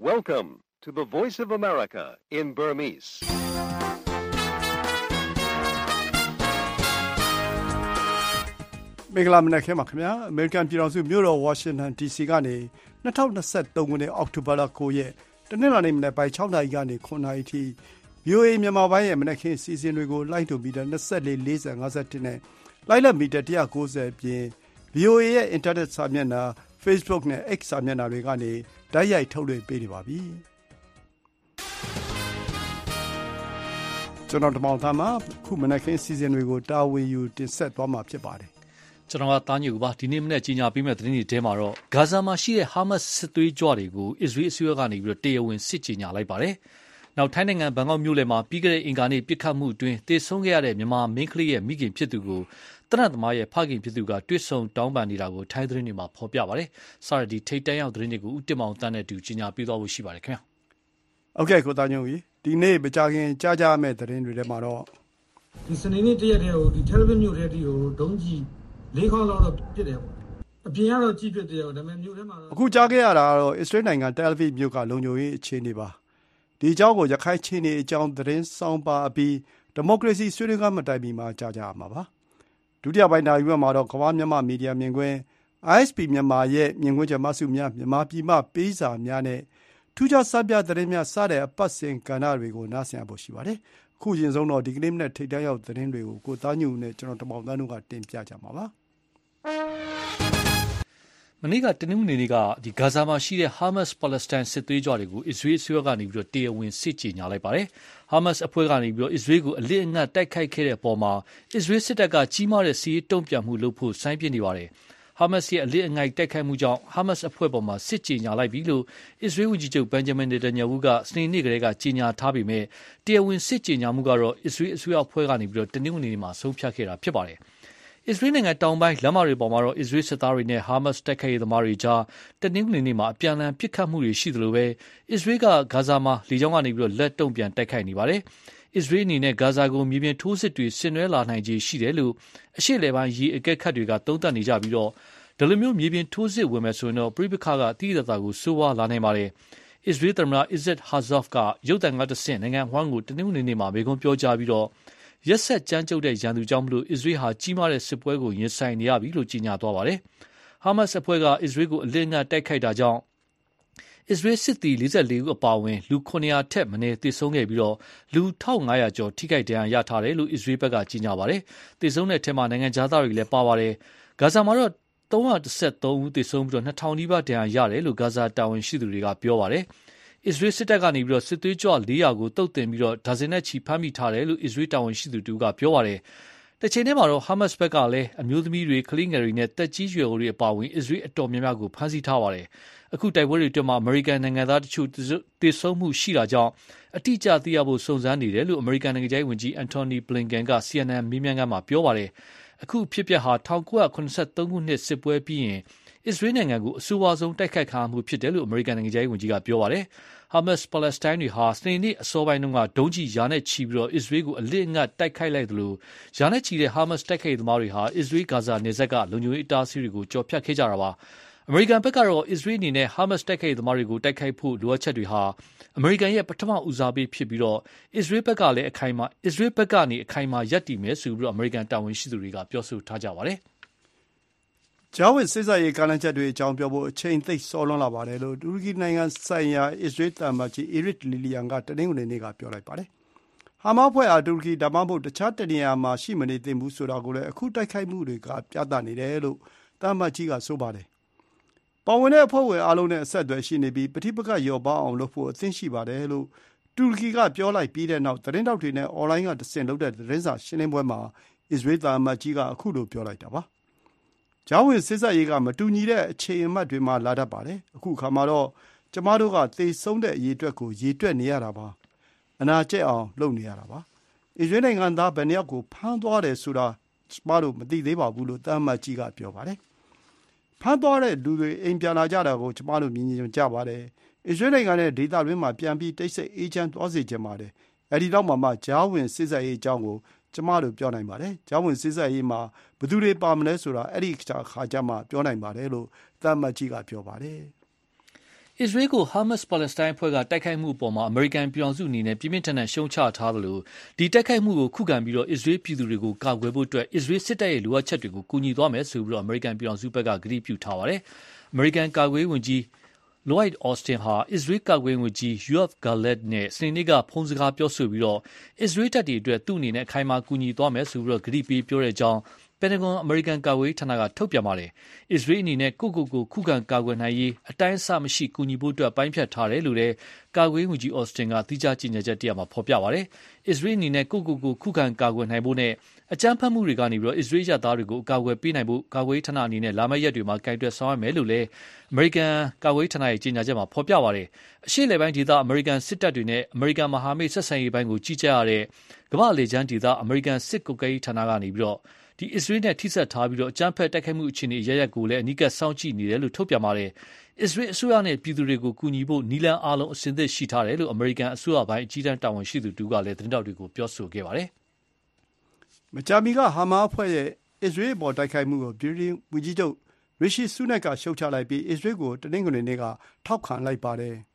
Welcome to the Voice of America in Burmese. မင်္ဂလာမနက်ခင်းပါခင်ဗျာအမေရိကန်ပြည်ထောင်စုမြို့တော်ဝါရှင်တန် DC ကနေ2023ခုနှစ်အောက်တိုဘာလ9ရက်တနင်္လာနေ့မနက်ပိုင်း6နာရီကနေ9နာရီထိ VOA မြန်မာပိုင်းရဲ့မနက်ခင်းစီစဉ်တွေကိုလိုက်ထုတ်ပြီး24 40 51နဲ့လိုက်လက်မီတာ190ပြင် VOA ရဲ့ Internet စာမျက်နှာ Facebook နဲ့ X စာမျက်နှာတွေကနေတိုက်ရိုက်ထုတ်လွှင့်ပေးနေပါပြီကျွန်တော်တမောင်သားမှာခုမနက်ခင်းစီစဉ်တွေကိုတာဝန်ယူတင်ဆက်သွားမှာဖြစ်ပါတယ်ကျွန်တော်ကတားညူပါဒီနေ့မနေ့ကြီးညာပြီးမဲ့သတင်းတွေထဲမှာတော့ဂါဇာမှာရှိတဲ့ဟာမတ်စစ်သွေးကြွတွေကိုအစ္စရေးအစိုးရကနေပြီးတော့တရားဝင်စစ်ကြေညာလိုက်ပါတယ်။နောက်ထိုင်းနိုင်ငံဘန်ကောက်မြို့လယ်မှာပြီးခဲ့တဲ့အင်္ဂါနေ့ပစ်ခတ်မှုအတွင်းတေဆုံးခဲ့ရတဲ့မြန်မာမင်းကလေးရဲ့မိခင်ဖြစ်သူကိုတနတ်သမားရဲ့ဖခင်ဖြစ်သူကတွစ်ဆုံတောင်းပန်နေတာကိုထိုင်းသတင်းတွေမှာဖော်ပြပါတယ်။စရဒီထိတ်တန့်ရောက်သတင်းတွေကိုဦးတင်မောင်တန်းနဲ့တူကြေညာပေးသွားဖို့ရှိပါတယ်ခင်ဗျာ။ဟုတ်ကဲ့ကိုတာညူကြီးဒီနေ့မကြခင်ကြားကြမဲ့သတင်းတွေထဲမှာတော့ဒီစနေနေ့တရက်တည်းကိုဒီတယ်လီဗီမြို့ထဲတီကိုဒုံးကြီး၄ခေါက်လောက်တော့ပြစ်တယ်ပေါ့အပြင်ကတော့ကြည့်ပြစ်တယ်ဒါပေမဲ့မြို့ထဲမှာတော့အခုကြားခဲ့ရတာကတော့အစ္စရေးနိုင်ငံတယ်လီဗီမြို့ကလုံခြုံရေးအခြေအနေပါဒီအကြောင်းကိုရခိုင်ချင်းနေအကြောင်းသတင်းဆောင်ပါအပြီးဒီမိုကရေစီဆွေးနွေးပွဲမတိုင်မီမှာကြားကြရမှာပါဒုတိယပိုင်းနာရီဝက်မှာတော့ကမ္ဘာမြန်မာမီဒီယာမြင်ကွင်း ISP မြန်မာရဲ့မြင်ကွင်းချက်မှစုများမြန်မာပြည်မှပေးစာများနဲ့ထူးခြားစပြသတင်းများစတဲ့အပတ်စဉ်ကဏ္ဍတွေကိုနားဆင်ရဖို့ရှိပါတယ်ခုရင်ဆုံးတော့ဒီကနေ့မနေ့ထိတ်တန့်ရောက်သတင်းတွေကိုကိုသားညူနဲ့ကျွန်တော်တမောင်တန်းတို့ကတင်ပြကြမှာပါမနေ့ကတနင်္ဂနွေနေ့ကဒီဂါဇာမှာရှိတဲ့ဟာမတ်ပါလက်စတိုင်းစစ်သွေးကြွတွေကိုအစ္စရေးအစိုးရကနေပြီးတော့တရားဝင်စစ်ကြေညာလိုက်ပါတယ်ဟာမတ်အဖွဲ့ကနေပြီးတော့အစ္စရေးကိုအလစ်အငတ်တိုက်ခိုက်ခဲ့တဲ့အပေါ်မှာအစ္စရေးစစ်တပ်ကကြီးမားတဲ့စီးရေးတုံ့ပြန်မှုလုပ်ဖို့စိုင်းပြနေပါတယ်ဟာမတ်ရဲ့အလစ်အငိုက်တိုက်ခိုက်မှုကြောင့်ဟာမတ်အဖွဲ့ပေါ်မှာစစ်ကြေညာလိုက်ပြီလို့အစ္စရေးဝန်ကြီးချုပ်ဘန်ဂျမင်နေတန်ယာဟုကစနေနေ့ကလေးကကြေညာထားပေမဲ့တရားဝင်စစ်ကြေညာမှုကတော့အစ္စရေးအစိုးရအဖွဲ့ကနေပြီးတော့တနင်္ဂနွေနေ့မှာဆုံးဖြတ်ခဲ့တာဖြစ်ပါတယ်အစ္စရေးနိုင်ငံတောင်ပိုင်းလမ်းမတွေပေါ်မှာတော့အစ္စရေးစစ်သားတွေနဲ့ဟာမတ်တိုက်ခိုက်ရေးသမားတွေကြားတနင်္ဂနွေနေ့မှာအပြန်အလှန်ပစ်ခတ်မှုတွေရှိသလိုပဲအစ္စရေးကဂါဇာမှာလေကြောင်းကနေပြီးတော့လက်တုံ့ပြန်တိုက်ခိုက်နေပါတယ်အစ္စရေးအနေနဲ့ဂါဇာကိုမြေပြင်ထိုးစစ်တွေဆင်နွှဲလာနိုင်ခြေရှိတယ်လို့အရှေ့လေပိုင်းရေးအကဲခတ်တွေကသုံးသပ်နေကြပြီးတော့ဒါလိုမျိုးမြေပြင်ထိုးစစ်ဝင်မယ်ဆိုရင်တော့ပြိပခါကအတိအကျကိုစိုးဝါလာနိုင်ပါတယ်အစ္စရေးသမ္မတအစ်ဇက်ဟာဇော့ဖ်ကရုတ်တံကတဆင့်နိုင်ငံဟွမ်းကိုတနင်္ဂနွေနေ့မှာမိန့်ခွန်းပြောကြားပြီးတော့ရက်ဆက်ကြမ်းကြုတ်တဲ့ရန်သူကြောင့်မလို့အစ္စရေးဟာကြီးမားတဲ့စစ်ပွဲကိုရင်ဆိုင်နေရပြီလို့ကြေညာသွားပါတယ်ဟာမတ်စ်အဖွဲ့ကအစ္စရေးကိုအလစ်အငတ်တိုက်ခိုက်တာကြောင့်အစ္စရေးစစ်သည်44ဦးအပါအဝင်လူ900ထက်မနည်းသေဆုံးခဲ့ပြီးတော့လူ1500ကျော်ထိခိုက်ဒဏ်ရာရထားတယ်လို့အစ္စရေးဘက်ကကြေညာပါတယ်သေဆုံးတဲ့အထက်မှာနိုင်ငံခြားသားတွေလည်းပါပါတယ်ဂါဇာမှာတော့313ဦးသေဆုံးပြီးတော့2000နီးပါးဒဏ်ရာရတယ်လို့ဂါဇာတာဝန်ရှိသူတွေကပြောပါတယ်အစ္စရေးစစ်တပ်ကနေပြီးတော့စစ်သွေးကြွ400ကိုတုတ်တင်ပြီးတော့ဒါဇင်နဲ့ချီဖမ်းမိထားတယ်လို့အစ္စရေးတာဝန်ရှိသူတို့ကပြောပါတယ်။တစ်ချိန်တည်းမှာတော့ဟာမတ်စ်ဘက်ကလည်းအမျိုးသမီးတွေကလေးငယ်တွေနဲ့တက်ကြီးရွယ်တွေအပါအဝင်အစ္စရေးအတော်များများကိုဖမ်းဆီးထားပါတယ်။အခုတိုက်ပွဲတွေအတွင်းမှာအမေရိကန်နိုင်ငံသားတချို့သေဆုံးမှုရှိတာကြောင့်အတိအကျသိရဖို့စုံစမ်းနေတယ်လို့အမေရိကန်နိုင်ငံခြားရေးဝန်ကြီးအန်တိုနီဘလင်ကန်က CNN မေးမြန်းခန်းမှာပြောပါတယ်။အခုဖြစ်ပျက်ဟာ1983ခုနှစ်စစ်ပွဲပြီးရင်အစ္စရေးနိုင်ငံကိုအဆိုးဝါးဆုံးတိုက်ခိုက်ခံရမှုဖြစ်တယ်လို့အမေရိကန်နိုင်ငံခြားရေးဝန်ကြီးကပြောပါတယ်။ဟာမတ်ပါလက်စတိုင်းတွေဟာစနေနေ့အစောပိုင်းတုန်းကဒုံးကျည်ရာနဲ့ချီပြီးတော့အစ္စရေးကိုအလစ်အငတ်တိုက်ခိုက်လိုက်သလိုရာနဲ့ချီတဲ့ဟာမတ်တိုက်ခိုက်သမားတွေဟာအစ္စရေးဂါဇာနယ်စပ်ကလုံခြုံရေးအတားအဆီးတွေကိုကျော်ဖြတ်ခဲ့ကြတာပါ။အမေရိကန်ဘက်ကတော့အစ္စရေးအနေနဲ့ဟာမတ်တိုက်ခိုက်သမားတွေကိုတိုက်ခိုက်ဖို့လိုအပ်ချက်တွေဟာအမေရိကန်ရဲ့ပထမဦးစားပေးဖြစ်ပြီးတော့အစ္စရေးဘက်ကလည်းအခိုင်အမာရပ်တည်မယ်ဆိုပြီးတော့အမေရိကန်တာဝန်ရှိသူတွေကပြောဆိုထားကြပါတယ်။ကြားဝင်စစ်ဆက်ရေးကဏ္ဍချက်တွေအကြောင်းပြောဖို့အချိန်သိပ်စောလွန်းလာပါတယ်လို့တူရကီနိုင်ငံဆိုင်ရာအစ္စရေးသံအမတ်ကြီးအီရစ်လီလီယန်ကတနင်္ဂနွေနေ့ကပြောလိုက်ပါတယ်။ဟာမတ်အဖွဲ့ဟာတူရကီဒါမှမဟုတ်တခြားတနေရာမှာရှိမနေသင့်ဘူးဆိုတာကိုလည်းအခုတိုက်ခိုက်မှုတွေကပြသနေတယ်လို့သံအမတ်ကြီးကဆိုပါတယ်။ပါဝင်တဲ့အဖွဲ့ဝင်အားလုံးနဲ့အဆက်အသွယ်ရှိနေပြီးပဋိပက္ခလျော့ပါးအောင်လုပ်ဖို့အသင့်ရှိပါတယ်လို့တူရကီကပြောလိုက်ပြီးတဲ့နောက်သတင်းတောက်တွေနဲ့အွန်လိုင်းကတဆင့်လုပ်တဲ့သတင်းစာရှင်းလင်းပွဲမှာအစ္စရေးသံအမတ်ကြီးကအခုလိုပြောလိုက်တာပါ။ကြားဝင်စစ်ဆက်ရေးကမတူညီတဲ့အခြေအမှတ်တွေမှာလာတတ်ပါတယ်။အခုခါမှာတော့ကျမတို့ကသေဆုံးတဲ့အရေးအတွက်ကိုရေတွက်နေရတာပါ။အနာကျက်အောင်လုပ်နေရတာပါ။အစ္စရေးနိုင်ငံသားဘယ်နှယောက်ကိုဖမ်းသွားတယ်ဆိုတာကျမတို့မသိသေးပါဘူးလို့သံအမတ်ကြီးကပြောပါတယ်။ဖမ်းသွားတဲ့လူတွေအိမ်ပြန်လာကြတာကိုကျမတို့မြင်ကြပါတယ်။အစ္စရေးနိုင်ငံနဲ့ဒေသတွင်းမှာပြန်ပြီးတိတ်ဆိတ်အေးချမ်းသွားစေချင်ပါတယ်။အဲဒီတော့မှကြားဝင်စစ်ဆက်ရေးအကြောင်းကိုကျမတို့ပြောနိုင်ပါတယ်။ကြားဝင်စစ်ဆက်ရေးမှာဘယ်သူတွေပါမလဲဆိုတာအဲ့ဒီခါကျမှပြောနိုင်ပါတယ်လို့သံအမတ်ကြီးကပြောပါတယ်။အစ္စရေးကို Hamas ပါလက်စတိုင်းအဖွဲ့ကတိုက်ခိုက်မှုအပေါ်အမေရိကန်ပြည်ထောင်စုအနေနဲ့ပြင်းပြင်းထန်ထန်ရှုံချထားသလိုဒီတိုက်ခိုက်မှုကိုခုခံပြီးအစ္စရေးပြည်သူတွေကိုကာကွယ်ဖို့အတွက်အစ္စရေးစစ်တပ်ရဲ့လိုအပ်ချက်တွေကိုကူညီသွားမယ်ဆိုပြီးအမေရိကန်ပြည်ထောင်စုဘက်ကကတိပြုထားပါတယ်။အမေရိကန်ကာကွယ်ရေးဝန်ကြီးLloyd Austin ဟာအစ္စရေးကာကွယ်ရေးဝန်ကြီး Yoav Gallant နဲ့စနေနေ့ကဖုန်းစကားပြောဆိုပြီးအစ္စရေးတပ်တွေအတွက်သူ့အနေနဲ့အခိုင်အမာကူညီသွားမယ်ဆိုပြီးကတိပေးပြောတဲ့အကြောင်းပန်တဂွန်အမေရိကန်ကာကွယ်ရေးဌာနကထုတ်ပြန်ပါတယ်။အစ္စရေးအနေနဲ့ကိုခုခံကာကွယ်နိုင်ရေးအတိုင်းအဆမရှိကူညီဖို့အတွက်ပိုင်းဖြတ်ထားတယ်လို့လည်းကာကွယ်ရေးဝန်ကြီး Austin ကသီးခြားကြေညာချက်တရပ်မှာဖော်ပြပါတယ်။အစ္စရေးအနေနဲ့ကိုခုခံကာကွယ်နိုင်ဖို့နဲ့အကြမ်းဖက်မှုတွေကနေအစ္စရေးတပ်သားတွေကိုအကာအကွယ်ပေးနိုင်ဖို့ကာကွယ်ရေးဌာနအနေနဲ့လာမယ့်ရက်တွေမှာကိုင်တွယ်ဆောင်ရွက်မယ်လို့လည်းအမေရိကန်ကာကွယ်ရေးဌာနရဲ့ကြေညာချက်မှာဖော်ပြပါတယ်။အရှေ့အလယ်ပိုင်းဒေသအမေရိကန်စစ်တပ်တွေနဲ့အမေရိကန်မဟာမိတ်ဆက်ဆံရေးပိုင်းကိုကြီးကြပ်ရတဲ့ကမ္ဘာ့လေကြောင်းဒေသအမေရိကန်စစ်ကွပ်ကဲရေးဌာနကနေအစ္စရေးနဲ့ထိစပ်ထားပြီးအကြမ်းဖက်တိုက်ခိုက်မှုအခြေအနေရရက်ကိုလည်းအနီးကပ်စောင့်ကြည့်နေတယ်လို့ထုတ်ပြန်ပါတယ်။အစ္စရေးအစိုးရနဲ့ပြည်သူတွေကိုကူညီဖို့နည်းလမ်းအားလုံးအဆင်သင့်ရှိထားတယ်လို့အမေရိကန်အစိုးရပိုင်းအကြီးတန်းတာဝန်ရှိသူတူကလည်းသတင်းတောက်တွေကိုပြောဆိုခဲ့ပါတယ်။မကြာမီကဟာမာအဖွဲ့ရဲ့အစ္စရေးအပေါ်တိုက်ခိုက်မှုကိုပြည်ထောင်ဝန်ကြီးချုပ်ရီရှီဆူနက်ကရှုတ်ချလိုက်ပြီးအစ္စရေးကိုတနင်္ဂနွေနေ့ကထောက်ခံလိုက်ပါတယ်။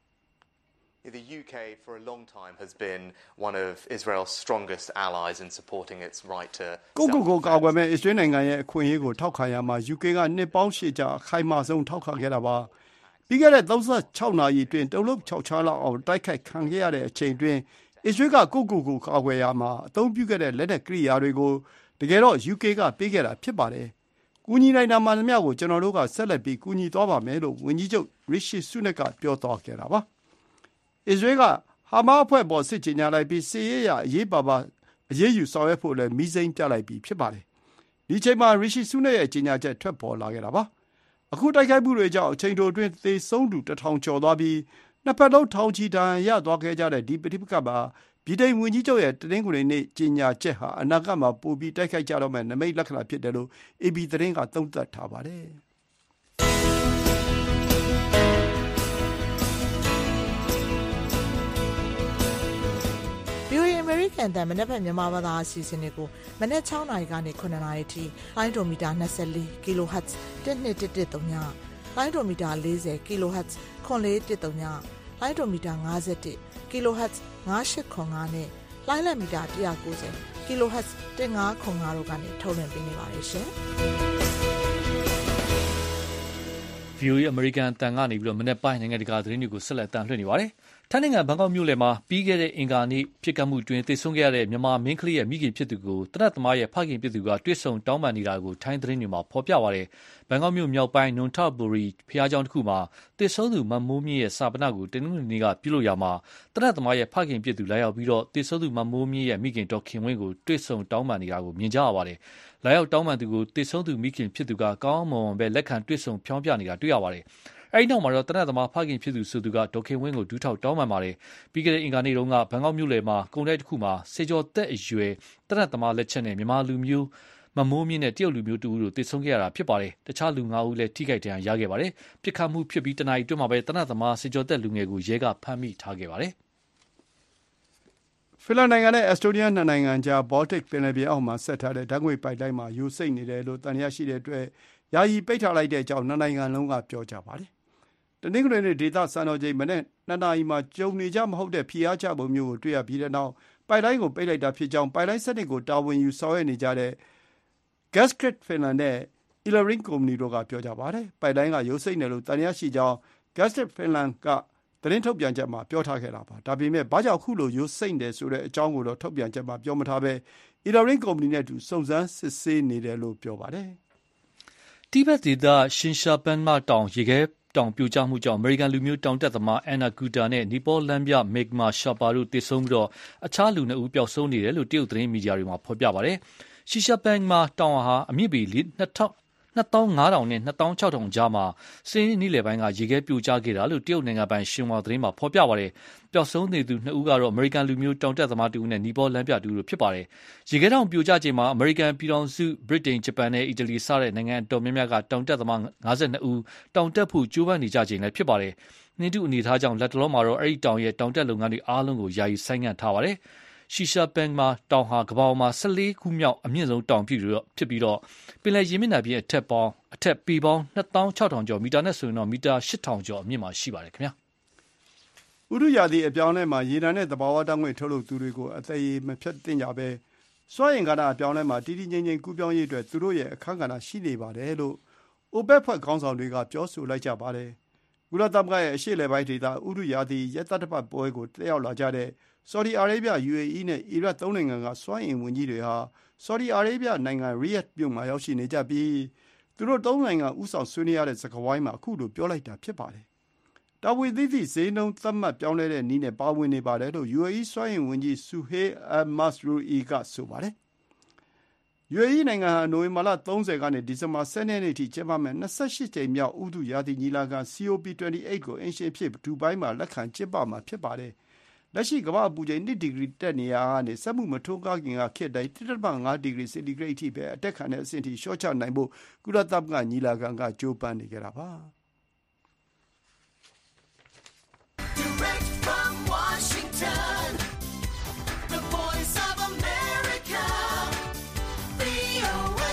The UK for a long time has been one of Israel's strongest allies in supporting its right to ကိုကာကွယ်မဲ့အစ္စရေးနိုင်ငံရဲ့အခွင့်အရေးကိုထောက်ခံရမှာ UK ကနှစ်ပေါင်းရှည်ကြာအခိုင်အမာဆုံးထောက်ခံခဲ့တာပါ။ပြီးခဲ့တဲ့36နာရီအတွင်းတုံ့လုံ6ချားလောက်အောင်တိုက်ခိုက်ခံခဲ့ရတဲ့အချိန်အတွင်းအစ္စရေးကကိုကာကွယ်ရမှာအသုံးပြုခဲ့တဲ့လက်နက်ကိရိယာတွေကိုတကယ်တော့ UK ကပေးခဲ့တာဖြစ်ပါတယ်။ကူညီနိုင်တာမှန်သမျှကိုကျွန်တော်တို့ကဆက်လက်ပြီးကူညီသွားပါမယ်လို့ဝန်ကြီးချုပ်ရီရှီဆူနက်ကပြောသွားခဲ့တာပါ။အစ္စရေးကဟာမာအဖွဲ့ပေါ်စစ်ကြေညာလိုက်ပြီးစစ်ရေးအရအရေးပါပါအရေးယူဆောင်ရွက်ဖို့လည်းမီးစိမ်းပြလိုက်ပြီးဖြစ်ပါတယ်။ဒီချိန်မှာရီရှီဆူနက်ရဲ့ကြေညာချက်ထွက်ပေါ်လာခဲ့တာပါ။အခုတိုက်ခိုက်မှုတွေကြောင့်အချိန်တိုအတွင်းသေဆုံးသူ1000ကျော်သွားပြီးနှစ်ဖက်လုံးထောင်ချီဒဏ်ရာရသွားခဲ့ကြတဲ့ဒီပဋိပက္ခမှာဗြိတိန်ဝန်ကြီးချုပ်ရဲ့တနင်္ဂနွေနေ့ကြေညာချက်ဟာအနာဂတ်မှာပိုပြီးတိုက်ခိုက်ကြတော့မယ့်နမိတ်လက္ခဏာဖြစ်တယ်လို့ AB သတင်းကသုံးသပ်ထားပါတယ်။ VOA အမေရိကန်တန်မနက်ဖြန်မြန်မာဘာသာအစီအစဉ်တွေကိုမနက်6နာရီကနေ9နာရီထိလိုင်းဒိုမီတာ24 kHz 1213ညလိုင်းဒိုမီတာ40 kHz 9413ညလိုင်းဒိုမီတာ51 kHz 9805နဲ့လိုင်းလက်မီတာ190 kHz 1505တို့ကနေထုတ်လွှင့်ပေးနေပါတယ်ရှင်။ VOA အမေရိကန်တန်ကနေမနက်ပိုင်းနိုင်ငံတကာသတင်းတွေကိုဆက်လက်တန်လှည့်နေပါတယ်။ထိုင်းနိုင်ငံဘန်ကောက်မြို့လယ်မှာပြီးခဲ့တဲ့အင်္ဂါနေ့ဖြစ်ကမှုတွင်သေဆုံးခဲ့ရတဲ့မြန်မာမင်းကလေးရဲ့မိခင်ဖြစ်သူကိုတနတ်သမားရဲ့ဖခင်ဖြစ်သူကတွေ့ဆုံတောင်းပန်နေတာကိုထိုင်းသတင်းတွေမှာဖော်ပြပါတယ်။ဘန်ကောက်မြို့မြောက်ပိုင်းနွန်ထဘူရီဘုရားကျောင်းတစ်ခုမှာသေဆုံးသူမမိုးမြင့်ရဲ့စာပနကိုတနင်္ဂနွေနေ့ကပြုလုပ်ရာမှာတနတ်သမားရဲ့ဖခင်ဖြစ်သူလာရောက်ပြီးသေဆုံးသူမမိုးမြင့်ရဲ့မိခင်ဒေါ်ခင်ဝင်းကိုတွေ့ဆုံတောင်းပန်နေတာကိုမြင်ကြရပါတယ်။လာရောက်တောင်းပန်သူကိုသေဆုံးသူမိခင်ဖြစ်သူကကောင်းမွန်ပဲလက်ခံတွေ့ဆုံဖြောင်းပြနေတာတွေ့ရပါတယ်။အဲဒီနောက်မှာတနတ်သမားဖခင်ဖြစ်သူဆိုသူကဒေါ်ခင်ဝင်းကိုဒူးထောက်တောင်းပန်ပါတယ်။ပြီးခဲ့တဲ့အင်္ဂါနေ့တုန်းကဘန်ကောက်မြို့လယ်မှာကုန်တိုက်တစ်ခုမှာစေကျော်သက်အရွယ်တနတ်သမားလက်ချက်နဲ့မြန်မာလူမျိုးမမိုးမြင့်နဲ့တရုတ်လူမျိုးတူတို့သေဆုံးခဲ့ရတာဖြစ်ပါတယ်။တခြားလူ9ဦးလည်းထိခိုက်ဒဏ်ရာရခဲ့ပါတယ်။ပြစ်ခတ်မှုဖြစ်ပြီးတနာရီအတွင်းမှာပဲတနတ်သမားစေကျော်သက်လူငယ်ကိုရဲကဖမ်းမိထားခဲ့ပါတယ်။ဖင်လန်နိုင်ငံနဲ့အက်စတိုးနီးယားနှစ်နိုင်ငံကြားဘော်တစ်ပင်လယ်ပြင်အောက်မှာဆက်ထားတဲ့ဓာတ်ငွေ့ပိုက်လိုင်းမှာယိုစိမ့်နေတယ်လို့သံသယရှိတဲ့အတွက်ယာယီပိတ်ထားလိုက်တဲ့အကြောင်းနှစ်နိုင်ငံလုံးကပြောကြပါတယ်။တနင်္ဂနွေနေ့ဒေသစံတော်ချိန်မနေ့2နာရီမှာကြုံနေကြမဟုတ်တဲ့ဖိအားကျပုံမျိုးကိုတွေ့ရပြီးတဲ့နောက်ပိုက်လိုင်းကိုပိတ်လိုက်တာဖြစ်ကြောင်းပိုက်လိုင်းစနစ်ကိုတာဝန်ယူဆောင်ရွက်နေကြတဲ့ Gasgrid Finland နဲ့ Elering ကုမ္ပဏီတို့ကပြောကြပါတယ်။ပိုက်လိုင်းကယိုစိမ့်တယ်လို့သံသယရှိကြောင်း Gasgrid Finland ကသတင်းထုတ်ပြန်ချက်မှာပြောထားခဲ့တာပါ။ဒါပေမဲ့ဘာကြောင့်ခုလိုယိုစိမ့်တယ်ဆိုတဲ့အကြောင်းကိုတော့ထုတ်ပြန်ချက်မှာပြောမထားဘဲ Elering ကုမ္ပဏီနဲ့အတူစုံစမ်းစစ်ဆေးနေတယ်လို့ပြောပါတယ်။တိဘက်ဒေသရှင်ရှာပန်မတောင်ရေခဲတောင်ပြိုကျမှုကြောင့်အမေရိကန်လူမျိုးတောင်တက်သမားအန်နာဂူတာနဲ့နီပေါလန်ပြမက်ဂမာရှာပါတို့သေဆုံးပြီးအခြားလူ2ဦးပျောက်ဆုံးနေတယ်လို့တရုတ်သတင်းမီဒီယာတွေမှာဖော်ပြပါတယ်။ရှီရှာပန်မှာတောင်ဟာအမြင့်ပေ2500နဲ့2600ကြားမှာစင်းနေ့လယ်ပိုင်းကရေခဲပြိုကျခဲ့တာလို့တရုတ်နိုင်ငံပိုင်ရှင်ဟွာသတင်းမှာဖော်ပြပါတယ်။ပျောက်ဆုံးနေသူ2ဦးကတော့အမေရိကန်လူမျိုးတောင်တက်သမား2ဦးနဲ့နီပေါလန်ပြ2ဦးတို့ဖြစ်ပါတယ်။ရေခဲတောင်ပြိုကျချိန်မှာအမေရိကန်ပြည်ထောင်စုဗြိတိန်ဂျပန်နဲ့အီတလီစတဲ့နိုင်ငံတော်များများကတောင်တက်သမား52ဦးတောင်တက်ဖို့ကြိုးပမ်းနေကြချိန်လည်းဖြစ်ပါတယ်။နှင်းထုအနေထားကြောင့်လက်တလုံးမှာတော့အဲ့ဒီတောင်ရဲ့တောင်တက်လုပ်ငန်းတွေအားလုံးကိုယာယီဆိုင်းငံ့ထားပါတယ်။ရှီရှာပန်မှာတောင်ဟာကမ္ဘာပေါ်မှာ14ခုမြောက်အမြင့်ဆုံးတောင်ဖြစ်ပြီးပင်လယ်ရေမျက်နှာပြင်အထက်ပေပေါင်း2600ကျော်မီတာနဲ့ဆိုရင်တော့မီတာ8000ကျော်အမြင့်မှာရှိပါတယ်ခင်ဗျာ။တုရာသီအပြောင်းလဲမှာရေနံနဲ့သဘာဝဓာတ်ငွေ့ထုတ်လုပ်သူတွေကိုအသက်ရည်မဖြတ်သင့်ကြဘဲစွမ်းအင်ကဏ္ဍအပြောင်းလဲမှာတည်တည်ငြိမ်ငြိမ်ကူးပြောင်းရေးအတွက်သူတို့ရဲ့အခန်းကဏ္ဍရှိနေပါတယ်လို့ OPEC ဖွဲ့ခေါင်းဆောင်တွေကပြောဆိုလိုက်ကြပါတယ်။ကုလသမဂ္ဂရဲ့အရှေ့အလယ်ပိုင်းဒေသဥတုရာသီရက်သတ္တပတ်ပွဲကိုတက်ရောက်လာကြတဲ့ဆော်ဒီအာရေဗျ UAE နဲ့အီရတ်သုံးနိုင်ငံကစွမ်းအင်ဝန်ကြီးတွေဟာဆော်ဒီအာရေဗျနိုင်ငံရီယက်ဒ်မြို့မှာရောက်ရှိနေကြပြီးသူတို့သုံးနိုင်ငံဦးဆောင်ဆွေးနွေးရတဲ့စကားဝိုင်းမှာအခုလိုပြောလိုက်တာဖြစ်ပါတယ်။တာဝန်သိသိဈေးနှုန်းသတ်မှတ်ပြောင်းလဲတဲ့နည်းနဲ့ပါဝင်နေပါတယ်လို့ UAE စွမ်းအင်ဝန်ကြီး Suhail al-Masroui ကဆိုပါတယ်။ UAE နိုင်ငံဟာနိုဝင်ဘာလ30ကနေဒီဇင်ဘာ12ရက်နေ့ထိကျင်းပမယ့်28ကြိမ်မြောက်ဥတုရာသီညီလာခံ COP28 ကိုအိမ်ရှင်အဖြစ်ဒူဘိုင်းမှာလက်ခံကျင်းပမှာဖြစ်ပါတယ်။လက်ရှိကမ္ဘာ့အပူချိန်2ဒီဂရီတက်နေရာကနေစက်မှုမထွန်းကားခင်ကခေတ်တိုင်း 1.5 ဒီဂရီစင်တီဂရိတ်အထိပဲအတက်ခံတဲ့အဆင့်ထိလျှော့ချနိုင်ဖို့ကုလသမဂ္ဂညီလာခံကကြိုးပမ်းနေကြတာပါ။ Direct from Washington, the voice of America, VOA.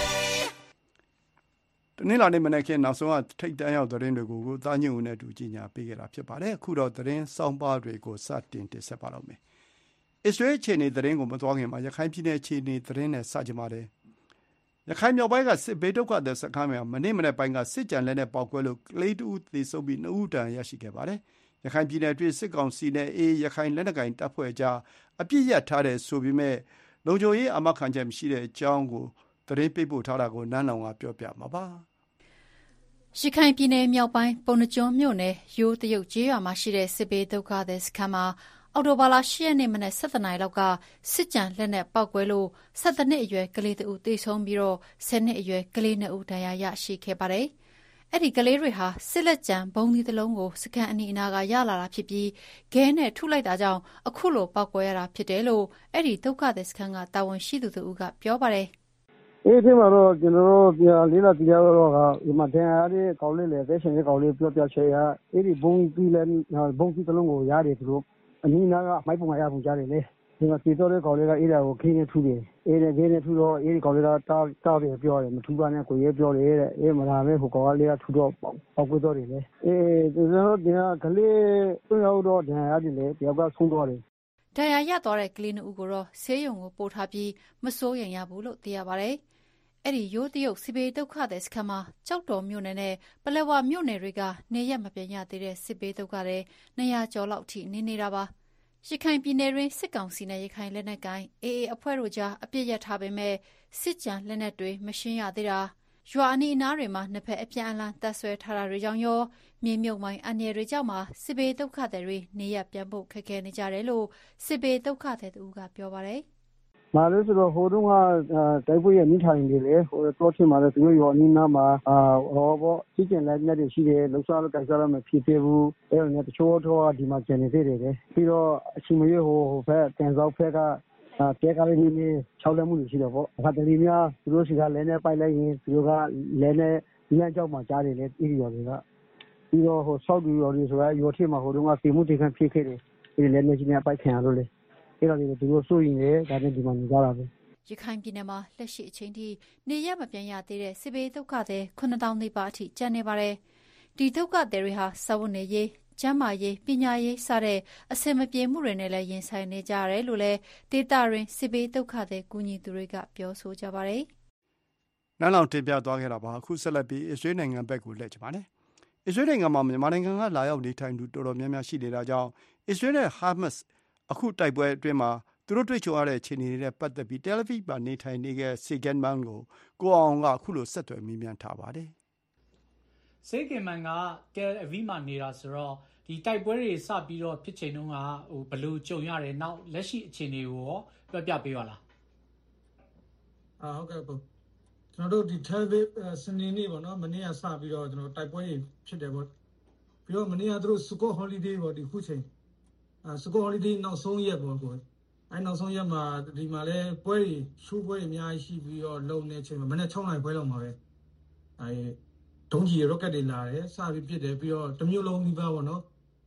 တနင်္လာနေ့မနက်ခင်းနောက်ဆုံးထိပ်တန်းရောက်သတင်းတွေကိုသားညွန့်ဦးနဲ့အတူကြီးညာပေးခဲ့တာဖြစ်ပါတယ်။အခုတော့သတင်းစောင်းပါးတွေကိုစတင်တင်ဆက်ပါတော့မယ်။အစ္စရေးအခြေအနေသတင်းကိုမသွားခင်မှာရခိုင်ပြည်နယ်အခြေအနေသတင်းနဲ့စကြပါတယ်။ရခိုင်မြောက်ပိုင်းကစစ်ဘေးဒုက္ခသည်စခန်းမှာမနေ့မနေ့ပိုင်းကစစ်ကြံလက်နဲ့ပေါက်ကွဲလို့ကလေးတဦးသေဆုံးပြီး2ဦးဒဏ်ရာရရှိခဲ့ပါတယ်။ရခိုင်ပြည်နယ်အတွင်းစစ်ကောင်စီနဲ့အေးရခိုင်လက်နက်ကိုင်တပ်ဖွဲ့ကြားအပြစ်ရထားတယ်ဆိုပေမဲ့လုံခြုံရေးအာမခံချက်မရှိတဲ့အကြောင်းကိုသတင်းပေးပို့ထားတာကိုနန်းလောင်ကပြောပြမှာပါ။ရခိုင်ပြည်နယ်မြောက်ပိုင်းပုဏ္ဏားကျွန်းမြို့နယ်ရိုးတရုတ်ကျေးရွာမှာရှိတဲ့စစ်ဘေးဒုက္ခသည်စခန်းမှာအော်တိုဘာလ10ရက်နေ့မနက်7:00 နာရီလောက်ကစစ်ကြံလက်နဲ့ပောက်ကွဲလို့17နှစ်အရွယ်ကလေးတဦးသေဆုံးပြီးတော့10နှစ်အရွယ်ကလေး2ဦးဒဏ်ရာရရှိခဲ့ပါတယ်။အဲ့ဒီကလေးတွေဟာစစ်လက်ကြံဘုံဒီတစ်လုံးကိုစခန်းအနီးအနားကရလာတာဖြစ်ပြီးခဲနဲ့ထုလိုက်တာကြောင့်အခုလိုပောက်ကွဲရတာဖြစ်တယ်လို့အဲ့ဒီဒုက္ခသည်စခန်းကတာဝန်ရှိသူတို့ကပြောပါတယ်။ဒီမှာတော့ကျွန်တော်တို့လေးလာတရားတော့ကဒီမှာတင်ရတဲ့ကောင်းလေးလေသက်ရှင်တဲ့ကောင်းလေးပြောပြချင်ရအဲ့ဒီဘုံဒီတစ်လုံးကိုရတယ်သူတို့အနည်းနာကမိုက်ပုံရပုံကြတယ်လေဒီမှာပြေတော့တဲ့ကောင်လေးကအဲ့ဒါကိုခင်းနေထူတယ်အဲ့ဒါခင်းနေထူတော့အဲ့ဒီကောင်လေးကတားတယ်ပြောတယ်မထူပါနဲ့ကိုရဲပြောတယ်တဲ့အေးမလာမဲ့ဟိုကောင်လေးကထူတော့ပေါက်ကွဲတော့တယ်လေဒီတော့ဒီကလေးသူ့ရောက်တော့ဒဏ်ရာရတယ်လေတယောက်ကဆုံးသွားတယ်ဒဏ်ရာရသွားတဲ့ကလေး2ဦးကိုတော့ဆေးရုံကိုပို့ထားပြီးမစိုးရိမ်ရဘူးလို့သိရပါတယ်အဲ့ဒီရိုးတရုတ်စစ်ဘေးဒုက္ခသည်စခန်းမှာကြောက်တော်မြို့နယ်နဲ့ပလက်ဝမြို့နယ်တွေကနေရက်မပြန်ရသေးတဲ့စစ်ဘေးဒုက္ခသည်200ကျော်လောက်ထိနေနေတာပါရခိုင်ပြည်နယ်တွင်စစ်ကောင်စီနဲ့ရခိုင်လက်နက်ကိုင်အေအေအဖွဲ့တို့ကြားအပြစ်ရထားပေမဲ့စစ်ကြံလက်နက်တွေမရှင်းရသေးတာရွာအနီးအနားတွေမှာနှစ်ဖက်အပြန်အလှန်တပ်ဆွဲထားတာတွေကြောင့်ရောမြေမြုပ်မိုင်းအန္တရာယ်တွေကြောင့်မှာစစ်ဘေးဒုက္ခသည်တွေနေရပြန်ဖို့ခက်ခဲနေကြတယ်လို့စစ်ဘေးဒုက္ခသည်တို့ကပြောပါတယ်မာလို့ဆိုတော့ဟိုတုန်းကတိုက်ပွဲရမိထိုင်နေလေဟိုတော့ထင်ပါတယ်သူတို့ရောအနီးနားမှာဟောပေါ့စီကျန်လိုက်တဲ့ရှိတယ်လှုပ်ရှားလို့ကြိုက်စားလို့မဖြစ်သေးဘူးအဲ့လိုနဲ့တချို့တော့ဒီမှာကျန်နေသေးတယ်ပြီးတော့အချိန်မရွေးဟိုဘက်ကန်ဆောက်ဖက်ကတဲကားလေးနေ6လက်မှုရှိတော့ပေါ့အခါတလေများသူတို့စီကလဲနေပိုက်လိုက်ရင်သူတို့ကလဲနေလမ်းကြောက်မှကြားတယ်လေအဲ့ဒီရောတွေကပြီးတော့ဟိုဆောက်တူရောတွေဆိုတာရောထင်မှာဟိုတုန်းကစီမှုတေခံဖြစ်ခဲ့တယ်အဲ့ဒီလဲနေချင်းပိုက်ခံရလို့လေအဲ့ဒါတွေသူတို့စိုးရင်လည်းဒါနဲ့ဒီမှာနေကြတာပဲရခိုင်ပြည်နယ်မှာလက်ရှိအချိန်ထိနေရမပြန်ရသေးတဲ့စစ်ဘေးဒုက္ခသည်9000နီးပါးအထိကျန်နေပါတယ်ဒီဒုက္ခသည်တွေဟာစာဝတ်နေရေးကျန်းမာရေးပညာရေးစတဲ့အဆင်မပြေမှုတွေနဲ့လည်းရင်ဆိုင်နေကြရတယ်လို့လည်းဒေသတွင်စစ်ဘေးဒုက္ခသည်ကူညီသူတွေကပြောဆိုကြပါတယ်နန်းလောင်တင်ပြသွားခဲ့တာပါအခုဆက်လက်ပြီးအစ္စရေးနိုင်ငံဘက်ကိုလက်ချပါတယ်အစ္စရေးနိုင်ငံမှာမြန်မာနိုင်ငံကလာရောက်နေထိုင်သူတော်တော်များများရှိနေတာကြောင့်အစ္စရေးနဲ့ဟာမတ်စ်အခုတိုက်ပွဲအတွင်းမှာသူတို့တွေ့ကြုံရတဲ့အခြေအနေတွေနဲ့ပတ်သက်ပြီး Tel Aviv မှာနေထိုင်နေတဲ့စေဂန်မန်ကိုအောင်ကအခုလိုဆက်သွယ်မေးမြန်းထားပါတယ်။စေဂန်မန်က Tel Aviv မှာနေတာဆိုတော့ဒီတိုက်ပွဲတွေစပြီးတော့ဖြစ်ချိန်တုန်းကဘယ်လိုကြုံရတယ်နောက်လက်ရှိအခြေအနေကိုရောပြောပြပေးပါလား။ဟုတ်ကဲ့ပေါ့။ကျွန်တော်တို့ဒီ Tel Aviv စနေနေ့ပေါ့နော်မနေ့ကစပြီးတော့ကျွန်တော်တိုက်ပွဲတွေဖြစ်တယ်ပေါ့။ပြီးတော့မနေ့ကသူတို့ Sukkot holiday ပေါ့ဒီခုချိန်Sukkot holiday နောက်ဆုံးရက်ပေါ့ကိုအဲနောက်ဆုံးရက်မှာဒီမှာလဲပွဲတွေရှိုးပွဲတွေအများကြီးရှိပြီးတော့လုံနေချိန်မှာမနေ့6နာရီပွဲလောက်မှာပဲအဲဒုံးကြီး rocket တွေလာတယ်စပြီးပစ်တယ်ပြီးတော့တမျိုးလုံးပြီးပါပေါ့နော်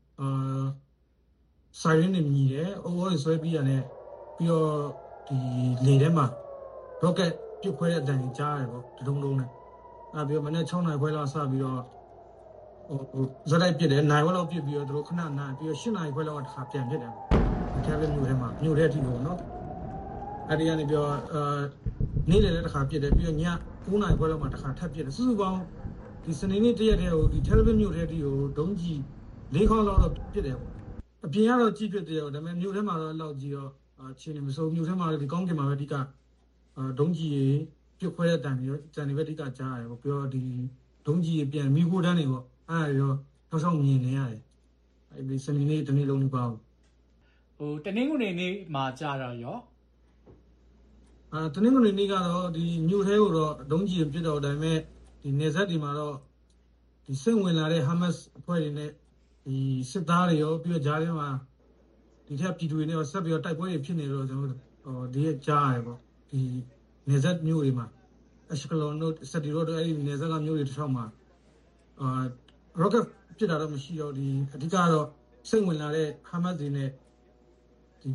siren တွေမြည်တယ်အိုးဝတွေဆွဲပြီးရတယ်ပြီးတော့ဒီလေထဲမှာ rocket ပစ်ခွဲတဲ့အတန်ကြီးကြားရတယ်ပေါ့တဒုံလုံးနဲ့ပြီးတော့မနေ့6နာရီပွဲလောက်စပြီးတော့ဇက်လိုက်ပြစ်တယ်နိုင်ဝက်လောက်ပြစ်ပြီးတော့သူတို့ခဏနာပြီးတော့8 နာရီခွဲလောက်ကတစ်ခါပြန်ပြစ်တယ်ပေါ့ထဲပဲမြို့ထဲမှာမြို့ထဲအထိပေါ့နော်အဲ့ဒီကနေပြောနေ့လည်လည်းတစ်ခါပြစ်တယ်ပြီးတော့ည9 နာရီခွဲလောက်မှာတစ်ခါထပ်ပြစ်တယ်စုစုပေါင်းဒီစနေနေ့တရက်တည်းကိုဒီထဲပဲမြို့ထဲအထိကိုဒုံးကြီး4 ခေါက်လောက်တော့ပြစ်တယ်ပေါ့အပြင်ကတော့ကြီးပြစ်တယ်ဒါပေမဲ့မြို့ထဲမှာတော့လောက်ကြီးတော့ချင်းနေမစိုးမြို့ထဲမှာဒီကောင်းကင်မှာပဲအဓိကဒုံးကြီးပြစ်ခွဲတဲ့တန်တွေပဲအဓိကကြားရတယ်ပေါ့ပြီးတော့ဒီဒုံးကြီးပြန်မိခိုးတန်းတွေပေါ့အဲ့ဒါရောတော့ဆောင်မြင်နေရတယ်အဲ့ဒီစနေနေ့တနေ့လုံးပါတနင်္ဂနွေနေ့မှာကြာတော့ရောတနင်္ဂနွေနေ့ကတော့ဒီမြို့ထဲကိုတော့ဒုံးကြီးပြစ်တော့ဒါပေမဲ့ဒီနေဆက်ဒီမှာတော့ဒီစိတ်ဝင်လာတဲ့ဟာမတ်အဖွဲ့တွေနဲ့ဒီစစ်သားတွေရောပြီးတော့ဂျားထဲမှာဒီထက်ပြည်သူတွေနဲ့ရောဆက်ပြီးတော့တိုက်ပွဲတွေဖြစ်နေတော့ကျွန်တော်ဒီကြားရတယ်ပေါ့ဒီနေဆက်မြို့တွေမှာအရှကလောနိုစတီရိုတို့အဲ့ဒီနေဆက်ကမြို့တွေတစ်ထောက်မှာရော့ကက်ဖြစ်တာတော့မရှိတော့ဒီအဓိကတော့စိတ်ဝင်လာတဲ့ဟာမတ်တွေနဲ့ဒီ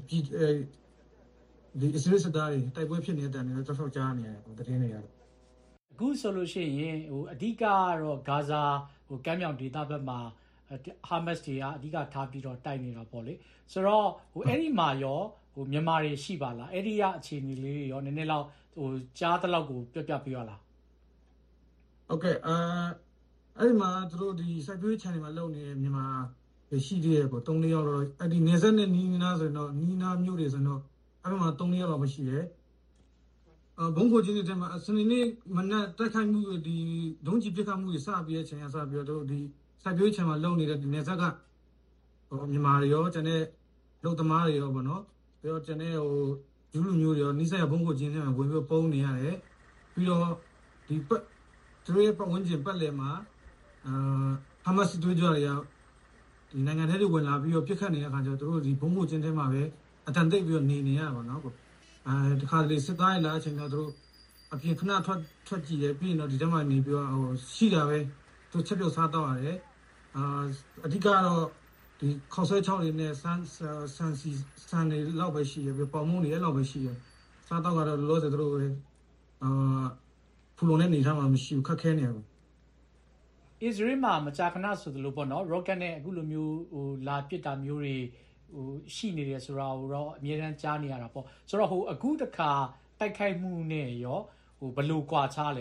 အစ္စရေးစစ်သားတွေတိုက်ပွဲဖြစ်နေတဲ့တန်တွေတော့တော်တော်ကြားနေရတယ်ပေါ့သတင်းတွေရတယ်အခုဆိုလို့ရှိရင်အဓိကကတော့ဂါဇာကမ်းမြောင်ဒေသဘက်မှာဟာမတ်တွေကအဓိကထားပြီးတော့တိုက်နေတာပေါ့လေဆိုတော့အဲ့ဒီမှာရောမြန်မာတွေရှိပါလားအဲ့ဒီကအခြေအနေလေးတွေရောနည်းနည်းလောက်ကြားတဲ့လောက်ကိုပြပြပေးရလားဟုတ်ကဲ့အဲ့ဒီမှာသူတို့ဒီစိုက်ပျိုးရေး channel မှာလုပ်နေတဲ့မြန်မာရှိသေးတယ်ပေါ့3-4ယောက်တော့အဲ့ဒီနေဆက်နဲ့နီးနားဆိုရင်တော့နီးနားမျိုးတွေဆိုတော့အဲ့မှာ3-4ယောက်လောက်ပဲရှိတယ်ဘုံကိုချင်းတွေမှာစနေနေ့မနက်တက်ခိုက်မှုဒီဒုံးကြီးပြစ်ခတ်မှုတွေစပြီးတဲ့အချိန်ကစပြီးတော့ဒီစိုက်ပျိုးရေး channel မှာလုပ်နေတဲ့ဒီနေဆက်ကမြန်မာတွေရောကျန်တဲ့လုံသမားတွေရောပေါ့နော်ပြီးတော့ကျန်တဲ့ဂျူးလူမျိုးတွေရောနီးစပ်ရဘုံကိုချင်းတွေမှာဝင်ပြီးပုံနေရတယ်ပြီးတော့ဒီသူတို့ရဲ့ပတ်ဝန်းကျင်ပတ်လည်မှာဟာမတ်စ်တွေကြရဒီနိုင်ငံထဲတွေဝင်လာပြီးတော့ပြစ်ခတ်နေတဲ့အခါကျတော့သူတို့ဒီဘုံဘုံချင်းထဲမှာပဲအတန်တိတ်ပြီးတော့နေရပါတော့တခါလေစစ်သားရလာအချိန်တော့သူတို့အပြင်ခဏထွက်ကြည့်တယ်ပြီးရင်တော့ဒီထဲမှာနေပြီးတော့ရှိတာပဲသူချက်ပြုတ်စားတော့ရတယ်အဓိကတော့ဒီခေါက်ဆွဲချောင်းတွေနဲ့ဆန်တွေလောက်ပဲရှိရပြီးပေါင်မုံတွေလောက်ပဲရှိရစားတော့ကတော့လောဆယ်သူတို့ပဲဖူလုံနဲ့နေထားမှမရှိဘူးခက်ခဲနေတယ်အစ္စရေးမှာမကြာခဏဆိုသလိုပေါ့နော်ရော့ကက်နဲ့အခုလိုမျိုးလာပစ်တာမျိုးတွေရှိနေတယ်ဆိုတာကိုတော့အမြဲတမ်းကြားနေရတာပေါ့ဆိုတော့အခုတခါတိုက်ခိုက်မှုနဲ့ရောဘယ်လိုကွာခြားလဲ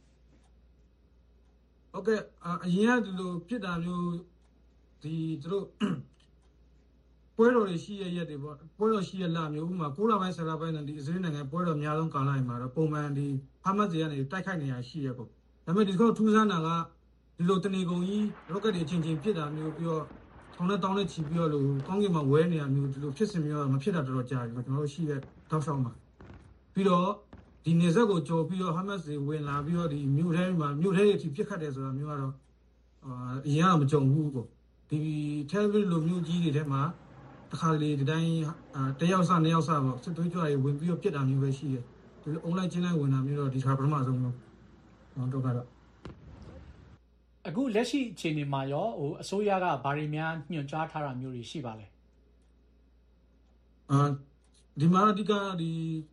ဟုတ်ကဲ့အရင်ကဒီလိုပစ်တာမျိုးဒီသူတို့ပွဲတော်တွေရှိရရက်တွေပေါ့ပွဲတော်ရှိရလာမျိုးဥပမာ9 လပိုင်း10 လပိုင်းနဲ့ဒီအစ္စရေးနိုင်ငံပွဲတော်အများဆုံးကာလတွေမှာတော့ပုံမှန်ဒီဟာမတ်တွေကနေတိုက်ခိုက်နေရရှိရပေါ့ဒါပေမဲ့ဒီကောထူးဆန်းတာကဒီလိုတနေကုန်ကြီးရော့ကက်တွေချင်းချင်းပစ်တာမျိုးပြီးတော့ထောင်နဲ့တောင်းနဲ့ချီပြီးတော့လို့ကောင်းကင်မှာဝဲနေရမျိုးဒီလိုဖြစ်စဉ်မျိုးမဖြစ်တာတော်တော်ကြာပြီကျွန်တော်တို့ရှိတဲ့တောက်ဆောင်မှာပြီးတော့ဒီနေဆက်ကိုကြော်ပြီးတော့ဟာမတ်တွေဝင်လာပြီးတော့ဒီမြို့ထဲမှာမြို့ထဲတွေအထိပြစ်ခတ်တယ်ဆိုတာမျိုးကတော့အရင်ကမကြုံဘူးပေါ့ဒီထဲဗီလိုမျိုးကြီးတွေထဲမှာတခါလေဒီတိုင်းတယောက်စနှစ်ယောက်စပေါ့စစ်သွေးကြွတွေဝင်ပြီးတော့ပြစ်တာမျိုးပဲရှိတယ်ဒီလိုအွန်လိုင်းချင်းလိုက်ဝင်တာမျိုးတော့ဒီခါပထမဆုံးလို့တော့ကတော့အခုလက်ရှိအခြေအနေမှာရောအစိုးရကဘာတွေများညွှန်ကြားထားတာမျိုးတွေရှိပါလဲဒီမှာအဓိကဒီ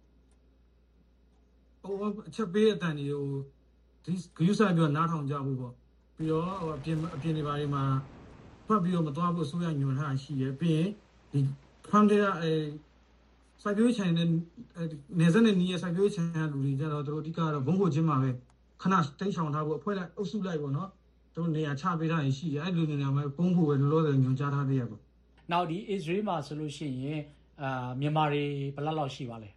အချက်ပေးတဲ့အတန်တွေကိုဒီဂရုစိုက်ပြီးတော့နားထောင်ကြဖို့ပေါ့ပြီးတော့အပြင်တွေဘာတွေမှာဖတ်ပြီးတော့မသွားဖို့အစိုးရညွှန်ထားရှိရပြီးရင်ဒီဖန်တဲ့စိုက်ပျိုးချန်တဲ့နေစနဲ့နီးရစိုက်ပျိုးချန်တဲ့လူတွေကြတော့တို့အဓိကတော့ဘုံကိုချင်းမှာပဲခဏတိတ်ဆောင်ထားဖို့အဖွဲ့လိုက်အုပ်စုလိုက်ပေါ့နော်တို့နေရာချပေးထားရင်ရှိရအဲ့လိုနေရာမှာပုံဖို့ပဲလောလောဆယ်ညွှန်ကြားထားသေးရပေါ့နောက်ဒီအစ္စရေးမှာဆိုလို့ရှိရင်မြန်မာတွေဘယ်လောက်ရှိပါလဲ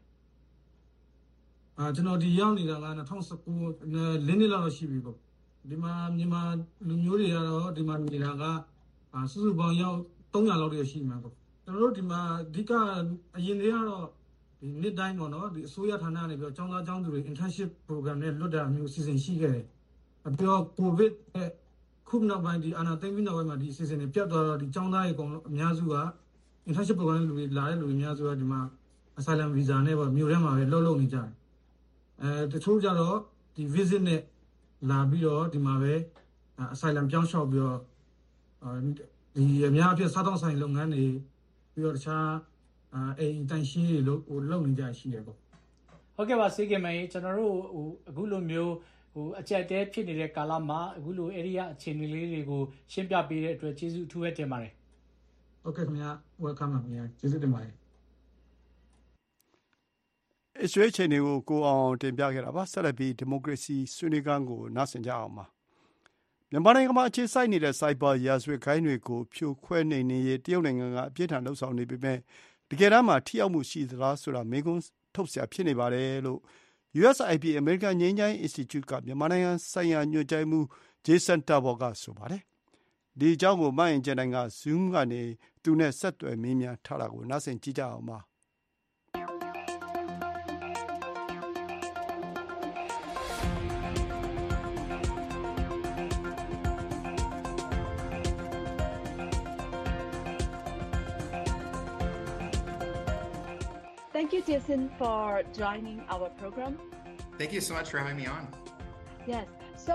ကျွန်တော်ဒီရောက်နေတာက2019လင်းနှစ်လောက်ရှိပြီပေါ့ဒီမှာမြန်မာလူမျိုးတွေကတော့ဒီမှာနေတာကစုစုပေါင်းရောက်300လောက်တည်းရှိမှာပေါ့ကျွန်တော်တို့ဒီမှာအဓိကအရင်တွေကတော့ဒီနှစ်တိုင်းပေါ့နော်ဒီအစိုးရဌာနကနေပြီးတော့ကျောင်းသားကျောင်းသူတွေ internship program နဲ့လွတ်တာမျိုးစီစဉ်ရှိခဲ့တယ်ပြီးတော့ covid ခုနောက်ပိုင်းဒီအာနာသိမ့်ပြီးနောက်ပိုင်းမှာဒီစီစဉ်တွေပြတ်သွားတော့ဒီကျောင်းသားတွေအကုန်လုံးအများစုက internship program လူတွေလာတဲ့လူတွေအများစုကဒီမှာ asylum visa နဲ့ပေါ့မြို့ထဲမှာပဲလှုပ်နေကြတယ်တချို့ကြတော့ဒီ visit နဲ့လာပြီးတော့ဒီမှာပဲ asylum ပြောင်းလျှောက်ပြီးတော့ဒီအများအပြားစားတော့ဆိုင်လုပ်ငန်းတွေပြီးတော့တခြားအိမ်တန်ရှင်းတွေလုပ်နေကြရှိတယ်ပေါ့ဟုတ်ကဲ့ပါစေကင်မေကျွန်တော်တို့အခုလိုမျိုးအကြက်တဲဖြစ်နေတဲ့ကာလမှာအခုလို area အခြေအနေလေးတွေကိုရှင်းပြပေးတဲ့အတွက်ကျေးဇူးအထူးပဲတင်ပါတယ်ဟုတ်ကဲ့ခင်ဗျာ welcome ပါခင်ဗျာကျေးဇူးတင်ပါတယ်အစ္စရေးချိန်တွေကိုကိုအောင်တင်ပြခဲ့တာပါဆက်လက်ပြီးဒီမိုကရေစီဆွေးနွေးခန်းကိုနားဆင်ကြအောင်ပါမြန်မာနိုင်ငံမှာအခြေစိုက်နေတဲ့စိုက်ဘာရာဇဝတ်ဂိုဏ်းတွေကိုဖြိုခွဲနှိမ်နင်းရေးတရုတ်နိုင်ငံကအပြစ်ဒဏ်လှုပ်ဆောင်နေပေမဲ့တကယ်တမ်းမှာထိရောက်မှုရှိသလားဆိုတာမေးခွန်းထုတ်စရာဖြစ်နေပါတယ်လို့ USIP American ငြိမ်းချမ်းရေး Institute ကမြန်မာနိုင်ငံဆိုင်ရာညွှန်ကြားမှု Jason Tabor ကဆိုပါတယ်ဒီအကြောင်းကိုမအင်ဂျင်နိုင်က Zoom ကနေသူနဲ့ဆက်သွယ်မေးမြန်းထားတာကိုနားဆင်ကြည့်ကြအောင်ပါ Thank you, Jason, for joining our program. Thank you so much for having me on. Yes. So,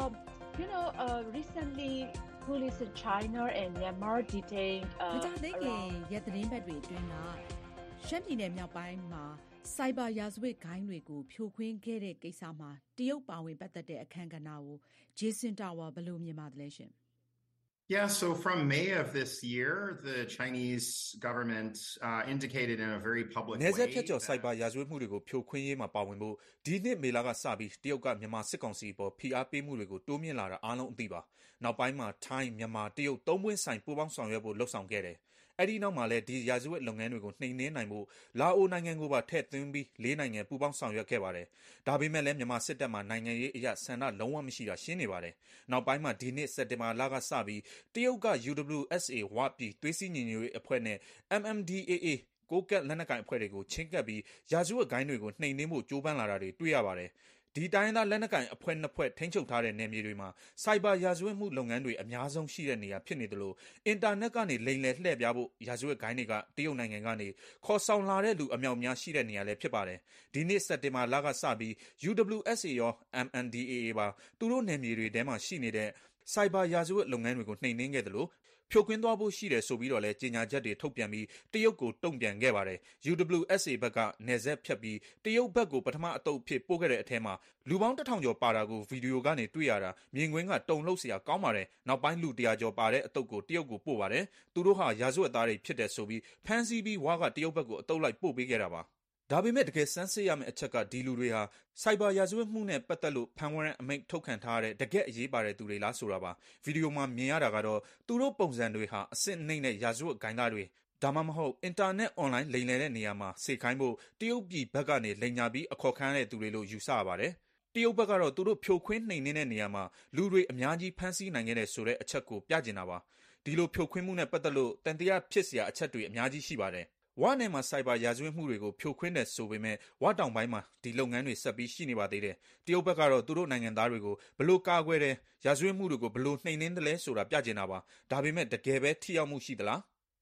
recently, police in China and Myanmar detained မကြသေးခင်ရက်သတင်းပတ်တွေအတွင်းကရှမ်းပြည်နယ်မြောက်ပိုင်းမှာစိုက်ဘာရာဇဝတ်ဂိုဏ်းတွေကိုဖြိုခွင်းခဲ့တဲ့ကိစ္စမှာတရုတ်ပါဝင်ပတ်သက်တဲ့အခမ်းကဏ္ဍကို Jason Tower ဘယ်လိုမြင်ပါသလဲရှင် Yeah, so from May of this year, the Chinese government indicated in a very public way. နယ်စပ်ဖြတ်ကျော်စိုက်ဘာရာဇဝတ်မှုတွေကိုဖြိုခွင်းရေးမှာပါဝင်ဖို့ဒီနှစ်မေလကစပြီးတရုတ်ကမြန်မာစစ်ကောင်စီပေါ်ဖိအားပေးမှုတွေကိုတိုးမြင့်လာတာအားလုံးအသိပါနောက်ပိုင်းမှာထိုင်းမြန်မာတရုတ်သုံးပွင့်ဆိုင်ပူးပေါင်းဆောင်ရွက်ဖို့လှုံ့ဆော်ခဲ့တယ်အဲ့ဒီနောက်မှာလည်းဒီရာဇဝတ်လုပ်ငန်းတွေကိုနှိမ်နင်းနိုင်ဖို့လာအိုနိုင်ငံကိုပါထည့်သွင်းပြီး၄နိုင်ငံပူးပေါင်းဆောင်ရွက်ခဲ့ပါတယ်ဒါပေမဲ့လည်းမြန်မာစစ်တပ်မှာနိုင်ငံရေးအရာဆန္ဒလုံးဝမရှိတာရှင်းနေပါတယ်နောက်ပိုင်းမှာဒီနှစ်စက်တင်ဘာလကစပြီးတရုတ်က UWSA ဝပြည်သွေးစည်းညီညွတ်ရေးအဖွဲ့နဲ့ MMDAA ကိုကက်လက်နက်ကိုင်အဖွဲ့တွေကိုချင်းကပ်ပြီးရာဇဝတ်ဂိုဏ်းတွေကိုနှိမ်နင်းဖို့ကြိုးပမ်းလာတာတွေတွေ့ရပါတယ်ဒီတိုင်းသားလက်နက်ကိုင်အဖွဲ့နှစ်ဖွဲ့ထိန်းချုပ်ထားတဲ့နယ်မြေတွေမှာစိုက်ဘာရာဇဝတ်မှုလုပ်ငန်းတွေအများဆုံးရှိတဲ့နေရာဖြစ်နေတယ်လို့အင်တာနက်ကနေလိမ်လည်လှည့်ပြဖို့ရာဇဝတ်ဂိုဏ်းတွေကတရုတ်နိုင်ငံကနေခေါ်ဆောင်လာတဲ့လူအမြောက်များရှိတဲ့နေရာလည်းဖြစ်ပါတယ်ဒီနေ့စက်တင်ဘာလကစပြီး UWSA ရော MNDAA ပါသူတို့နယ်မြေတွေထဲမှာရှိနေတဲ့စိုက်ဘာရာဇဝတ်လုပ်ငန်းတွေကိုနှိမ်နင်းခဲ့တယ်လို့ဖြိုခွင်းသွားဖို့ရှိတယ်ဆိုပြီးတော့လဲကြေညာချက်တွေထုတ်ပြန်ပြီးတရုတ်ကိုတုံ့ပြန်ခဲ့ပါတယ် UWSA ဘက်ကနယ်စပ်ဖြတ်ပြီးတရုတ်ဘက်ကိုပထမအတုပ်ဖြစ်ပို့ခဲ့တဲ့အထက်မှာလူပေါင်း1000ကျော်ပါတာကိုဗီဒီယိုကနေတွေ့ရတာမြင်ကွင်းကတုံလှုပ်เสียကောင်းပါတယ်နောက်ပိုင်းလူ100ကျော်ပါတဲ့အတုပ်ကိုတရုတ်ကိုပို့ပါတယ်သူတို့ဟာရာဇဝတ်သားတွေဖြစ်တယ်ဆိုပြီးဖမ်းဆီးပြီးဝါကတရုတ်ဘက်ကိုအတုပ်လိုက်ပို့ပေးခဲ့တာပါဒါပေမဲ့တကယ်စမ်းစစ်ရမယ့်အချက်ကဒီလူတွေဟာစိုက်ဘာရာဇဝတ်မှုနဲ့ပတ်သက်လို့ဖမ်းဝရမ်းအမိန့်ထုတ်ခံထားရတဲ့တကယ်အရေးပါတဲ့သူတွေလားဆိုတာပါဗီဒီယိုမှာမြင်ရတာကတော့သူတို့ပုံစံတွေဟာအစစ်နှိမ့်တဲ့ရာဇဝတ်ဂိုဏ်းသားတွေဒါမှမဟုတ်အင်တာနက်အွန်လိုင်းလိမ်လည်တဲ့နေရာမှာစေခိုင်းဖို့တရုတ်ပြည်ဘက်ကနေလိမ်ညာပြီးအခေါ်ခံရတဲ့သူတွေလို့ယူဆရပါတယ်တရုတ်ဘက်ကတော့သူတို့ဖြိုခွင်းနှိမ်နေတဲ့နေရာမှာလူတွေအများကြီးဖမ်းဆီးနိုင်ခဲ့တဲ့ဆိုတဲ့အချက်ကိုပြကျင်တာပါဒီလိုဖြိုခွင်းမှုနဲ့ပတ်သက်လို့တန်တရားဖြစ်စရာအချက်တွေအများကြီးရှိပါတယ်ဝါနယ်မှာစိုက်ဘာရာဇဝတ်မှုတွေကိုဖြိုခွင်းတယ်ဆိုပေမဲ့ဝါတောင်ပိုင်းမှာဒီလုပ်ငန်းတွေဆက်ပြီးရှိနေပါသေးတယ်တရုတ်ဘက်ကတော့သူတို့နိုင်ငံသားတွေကိုဘလို့ကာကွယ်တယ်ရာဇဝတ်မှုတွေကိုဘလို့နှိမ်နင်းတယ်လဲဆိုတာပြကျင်တာပါဒါပေမဲ့တကယ်ပဲထိရောက်မှုရှိသလား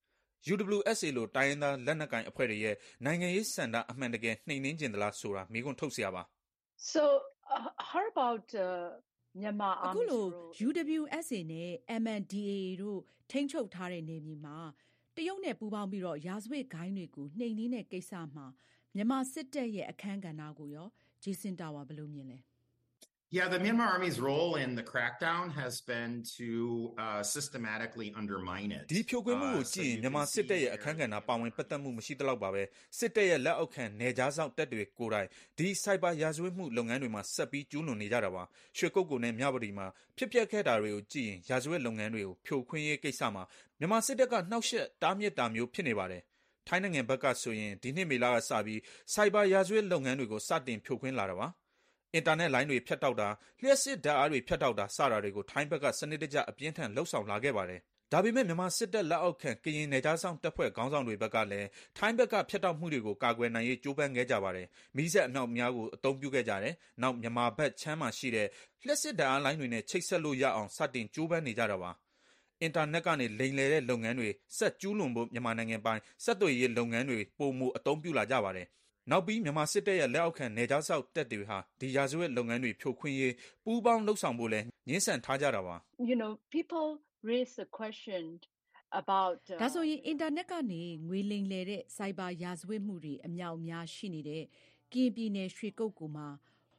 UWSA လို့တိုင်းရင်းသားလက်နက်ကိုင်အဖွဲ့တွေရဲ့နိုင်ငံရေးစံတာအမှန်တကယ်နှိမ်နင်းကျင်သလားဆိုတာမေးခွန်းထုတ်စရာပါ So, how about Myanmar အခု Army? လို UWSA နဲ့ MNDAA တို့ထိန်းချုပ်ထားတဲ့နယ်မြေမှာတရုတ်နဲ့ပူးပေါင်းပြီးတော့ရာဇဝတ်ဂိုဏ်းတွေကိုနှိမ်နင်းတဲ့ကိစ္စမှာမြန်မာစစ်တပ်ရဲ့အခမ်းကဏ္ဍကိုရော Jason Tower ဘယ်လိုမြင်လဲ Yeah, the Myanmar Army's role in the crackdown has been to systematically undermine it. ဒီဖြိုခွင်းမှုကိုကြည့်ရင်မြန်မာစစ်တပ်ရဲ့အခမ်းကဏ္ဍပါဝင်ပတ်သက်မှုမရှိသလောက်ပါပဲစစ်တပ်ရဲ့လက်အောက်ခံနယ်ကြားစောင့်တပ်တွေကိုယ်တိုင်ဒီစိုက်ဘာရာဇဝတ်မှုလုပ်ငန်းတွေမှာဆက်ပြီးကျူးလွန်နေကြတာပါရွှေကုတ်ကိုနဲ့မြဝတီမှာဖြစ်ပျက်ခဲ့တာတွေကိုကြည့်ရင်ရာဇဝတ်လုပ်ငန်းတွေကိုဖြိုခွင်းရေးကိစ္စမှာမြန်မာစစ်တပ်ကနှောက်ယှက်တားမြစ်တာမျိုးဖြစ်နေပါတယ်ထိုင်းနိုင်ငံဘက်ကဆိုရင်ဒီနှစ်မေလကစပြီးစိုက်ဘာရာဇဝတ်လုပ်ငန်းတွေကိုစတင်ဖြိုခွင်းလာတာပါအင်တာနက်လိုင်းတွေဖြတ်တောက်တာလျှက်စစ်ဓာတ်အားတွေဖြတ်တောက်တာစတာတွေကိုထိုင်းဘက်ကစနစ်တကျအပြင်းထန်လှုပ်ဆောင်လာခဲ့ပါတယ်ဒါပေမဲ့မြန်မာစစ်တပ်လက်အောက်ခံကရင်နယ်ခြားစောင့်တပ်ဖွဲ့ခေါင်းဆောင်တွေဘက်ကလည်းထိုင်းဘက်ကဖြတ်တောက်မှုတွေကိုကာကွယ်နိုင်ရေးကြိုးပမ်းခဲ့ကြပါတယ်မီးစက်အမြောက်များကိုအသုံးပြုခဲ့ကြတယ်နောက်မြန်မာဘက်ချမ်းမှာရှိတဲ့လျှက်စစ်ဓာတ်အားလိုင်းတွေနဲ့ချိတ်ဆက်လို့ရအောင်စတင်ကြိုးပမ်းနေကြတာပါအင်တာနက်ကနေလိမ်လည်တဲ့လုပ်ငန်းတွေဆက်ကျူးလွန်ဖို့မြန်မာနိုင်ငံပိုင်းဆက်သွယ်ရေးလုပ်ငန်းတွေပုံမှုအသုံးပြုလာကြပါတယ်နောက်ပြီးမြန်မာစစ်တပ်ရဲ့လက်အောက်ခံနယ်ခြားစောင့်တပ်တွေဟာဒီရာဇဝတ်လုပ်ငန်းတွေဖြိုခွင်းရေးပူးပေါင်းလှုပ်ဆောင်ဖို့လဲညှင်းဆန်ထားကြတာပါ People raise the question about ဒါဆိုရင်အင်တာနက်ကနေငွေလိမ်လည်တဲ့စိုက်ဘာရာဇဝတ်မှုတွေအမြောက်အများရှိနေတဲ့ကရင်ပြည်နယ်ရွှေကုတ်ကူမှာ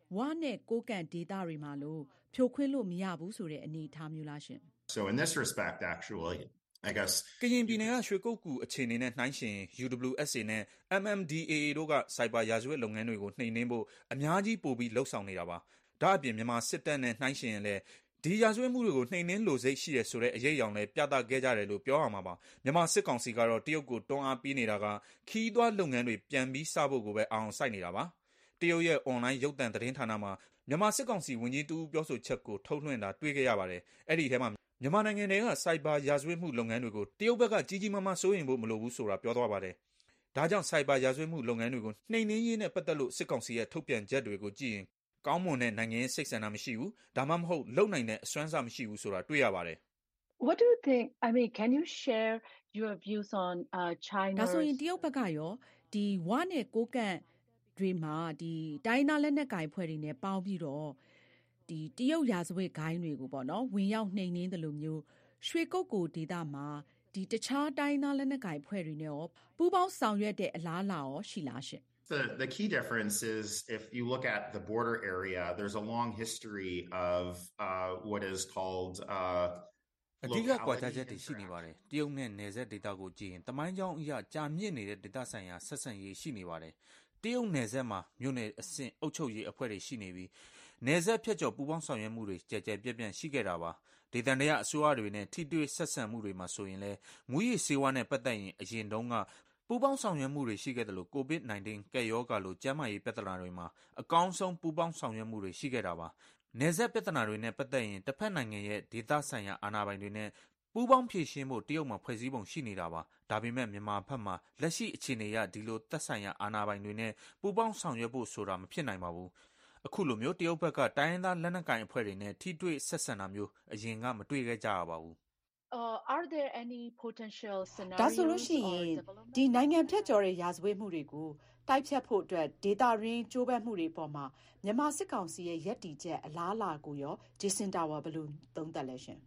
ဝါနဲ့ကိုကန့်ဒေသတွေမှာလို့ဖြိုခွင်းလို့မရဘူးဆိုတဲ့အနေအထားမျိုးလားရှင် So in this respect, actually, I guess ကရင်ပြည်နယ်ကရွှေကုတ်ကူအခြေအနေနဲ့နှိုင်းယှဉ် UWSA နဲ့ MMDAA တို့ကစိုက်ဘာရာဇဝတ်လုပ်ငန်းတွေကိုနှိမ်နင်းဖို့အများကြီးပိုပြီးလှုပ်ဆောင်နေတာပါဒါအပြင်မြန်မာစစ်တပ်နဲ့နှိုင်းယှဉ်ရင်လည်းဒီရာဇဝတ်မှုတွေကိုနှိမ်နင်းလိုစိတ်ရှိတယ်ဆိုတဲ့အရေးအယောင်လည်းပြသခဲ့ကြတယ်လို့ပြောရမှာပါမြန်မာစစ်ကောင်စီကတော့တရုတ်ကိုတွန်းအားပေးနေတာကခီးသွွားလုပ်ငန်းတွေပြန်ပြီးစဖို့ကိုပဲအောင်စိုက်နေတာပါတရုတ်ရဲ့ online ရုပ်သံသတင်းဌာနမှာမြန်မာစစ်ကောင်စီဝန်ကြီးတူပြောဆိုချက်ကိုထုတ်လွှင့်တာတွေ့ခဲ့ရပါတယ်အဲ့ဒီထဲမှာမြန်မာနိုင်ငံထဲကစိုက်ဘာရာဇဝတ်မှုလုပ်ငန်းတွေကိုတရုတ်ဘက်ကကြီးကြီးမားမားစိုးရိမ်ဖို့မလိုဘူးဆိုတာပြောသွားပါတယ်ဒါကြောင့်စိုက်ဘာရာဇဝတ်မှုလုပ်ငန်းတွေကိုနှိမ်နင်းရေးနဲ့ပတ်သက်လို့စစ်ကောင်စီရဲ့ထုတ်ပြန်ချက်တွေကိုကြည့်ရင်ကောင်းမွန်တဲ့နိုင်ငံရေးစိတ်ဆန္ဒမရှိဘူးဒါမှမဟုတ်လုံနိုင်တဲ့အစွမ်းစားမရှိဘူးဆိုတာတွေ့ရပါတယ် What do you think? I mean, can you share your views on China? ဒါဆိုရင်တရုတ်ဘက်ကရောဒီဝါနဲ့ကိုကန့်တွေမှာဒီတိုင်းသားလက်နက်ကင်ဖွဲ့တွေနဲ့ပေါင်းပြီးတော့ဒီတရုတ်ရာဇဝတ်ဂိုင်းတွေကိုပေါ့နော်ဝင်ရောက်နှိမ်နင်းတယ်လို့မျိုးရွှေကုတ်ကိုဒေသမှာဒီတခြားတိုင်းသားလက်နက်ကင်ဖွဲ့တွေနဲ့ရောပူးပေါင်းဆောင်ရွက်တဲ့အလားအလာရောရှိလားရှင် The key difference is if you look at the border area, there's a long history of what is called အဓိကကွာခြားချက်တွေရှိနေပါတယ်တရုတ်နဲ့နယ်စပ်ဒေသကိုကြည့်ရင်တမိုင်းကြောင်းအရာကြာမြင့်နေတဲ့ဒေသဆိုင်ရာဆက်ဆံရေးရှိနေပါတယ်တရုတ်နယ်စပ်မှာမြို့နယ်အဆင့်အုပ်ချုပ်ရေးအဖွဲ့တွေရှိနေပြီးနယ်စပ်ဖြတ်ကျော်ပူးပေါင်းဆောင်ရွက်မှုတွေကြဲကြဲပြန့်ပြန့်ရှိခဲ့တာပါဒေသန္တရအစိုးရတွေနဲ့ထိတွေ့ဆက်ဆံမှုတွေမှာဆိုရင်လည်းမူရည်စေဝါနဲ့ပတ်သက်ရင်အရင်တုန်းကပူပေါင်းဆောင်ရွက်မှုတွေရှိခဲ့တယ်လို့ COVID-19 ကပ်ရောဂါလိုကျန်းမာရေးပြဿနာတွေမှာအကောင်းဆုံးပူပေါင်းဆောင်ရွက်မှုတွေရှိခဲ့တာပါနယ်စပ်ပြဿနာတွေနဲ့ပတ်သက်ရင်တစ်ဖက်နိုင်ငံရဲ့ဒေသဆိုင်ရာအာဏာပိုင်တွေနဲ့ပူပေါင်းဖြည့်ရှင်းဖို့တရုတ်မှာဖွဲ့စည်းပုံရှိနေတာပါဒါပေမဲ့မြန်မာဘက်မှာလက်ရှိအခြေအနေရဒီလိုသက်ဆိုင်ရာအာဏာပိုင်တွေနဲ့ပူပေါင်းဆောင်ရွက်ဖို့ဆိုတာမဖြစ်နိုင်ပါဘူးအခုလိုမျိုးတရုတ်ဘက်ကတိုင်းရင်းသားလက်နက်ကိုင်အဖွဲ့တွေနဲ့ထိတွေ့ဆက်ဆံတာမျိုးအရင်ကမတွေ့ခဲ့ကြရပါဘူး Are there any potential scenarios? ဒါဆိုလို့ရှိရင်ဒီနိုင်ငံဖြတ်ကျော်တဲ့ရာဇဝတ်မှုတွေကိုတိုက်ဖြတ်ဖို့အတွက်ဒေတာရင်းကြိုးပမ်းမှုတွေပေါ်မှာမြန်မာစစ်ကောင်စီရဲ့ရည်တည်ချက်အလားအလာကိုရောဂျေစင်တာဝါဘယ်လိုသုံးသပ်လဲရှင်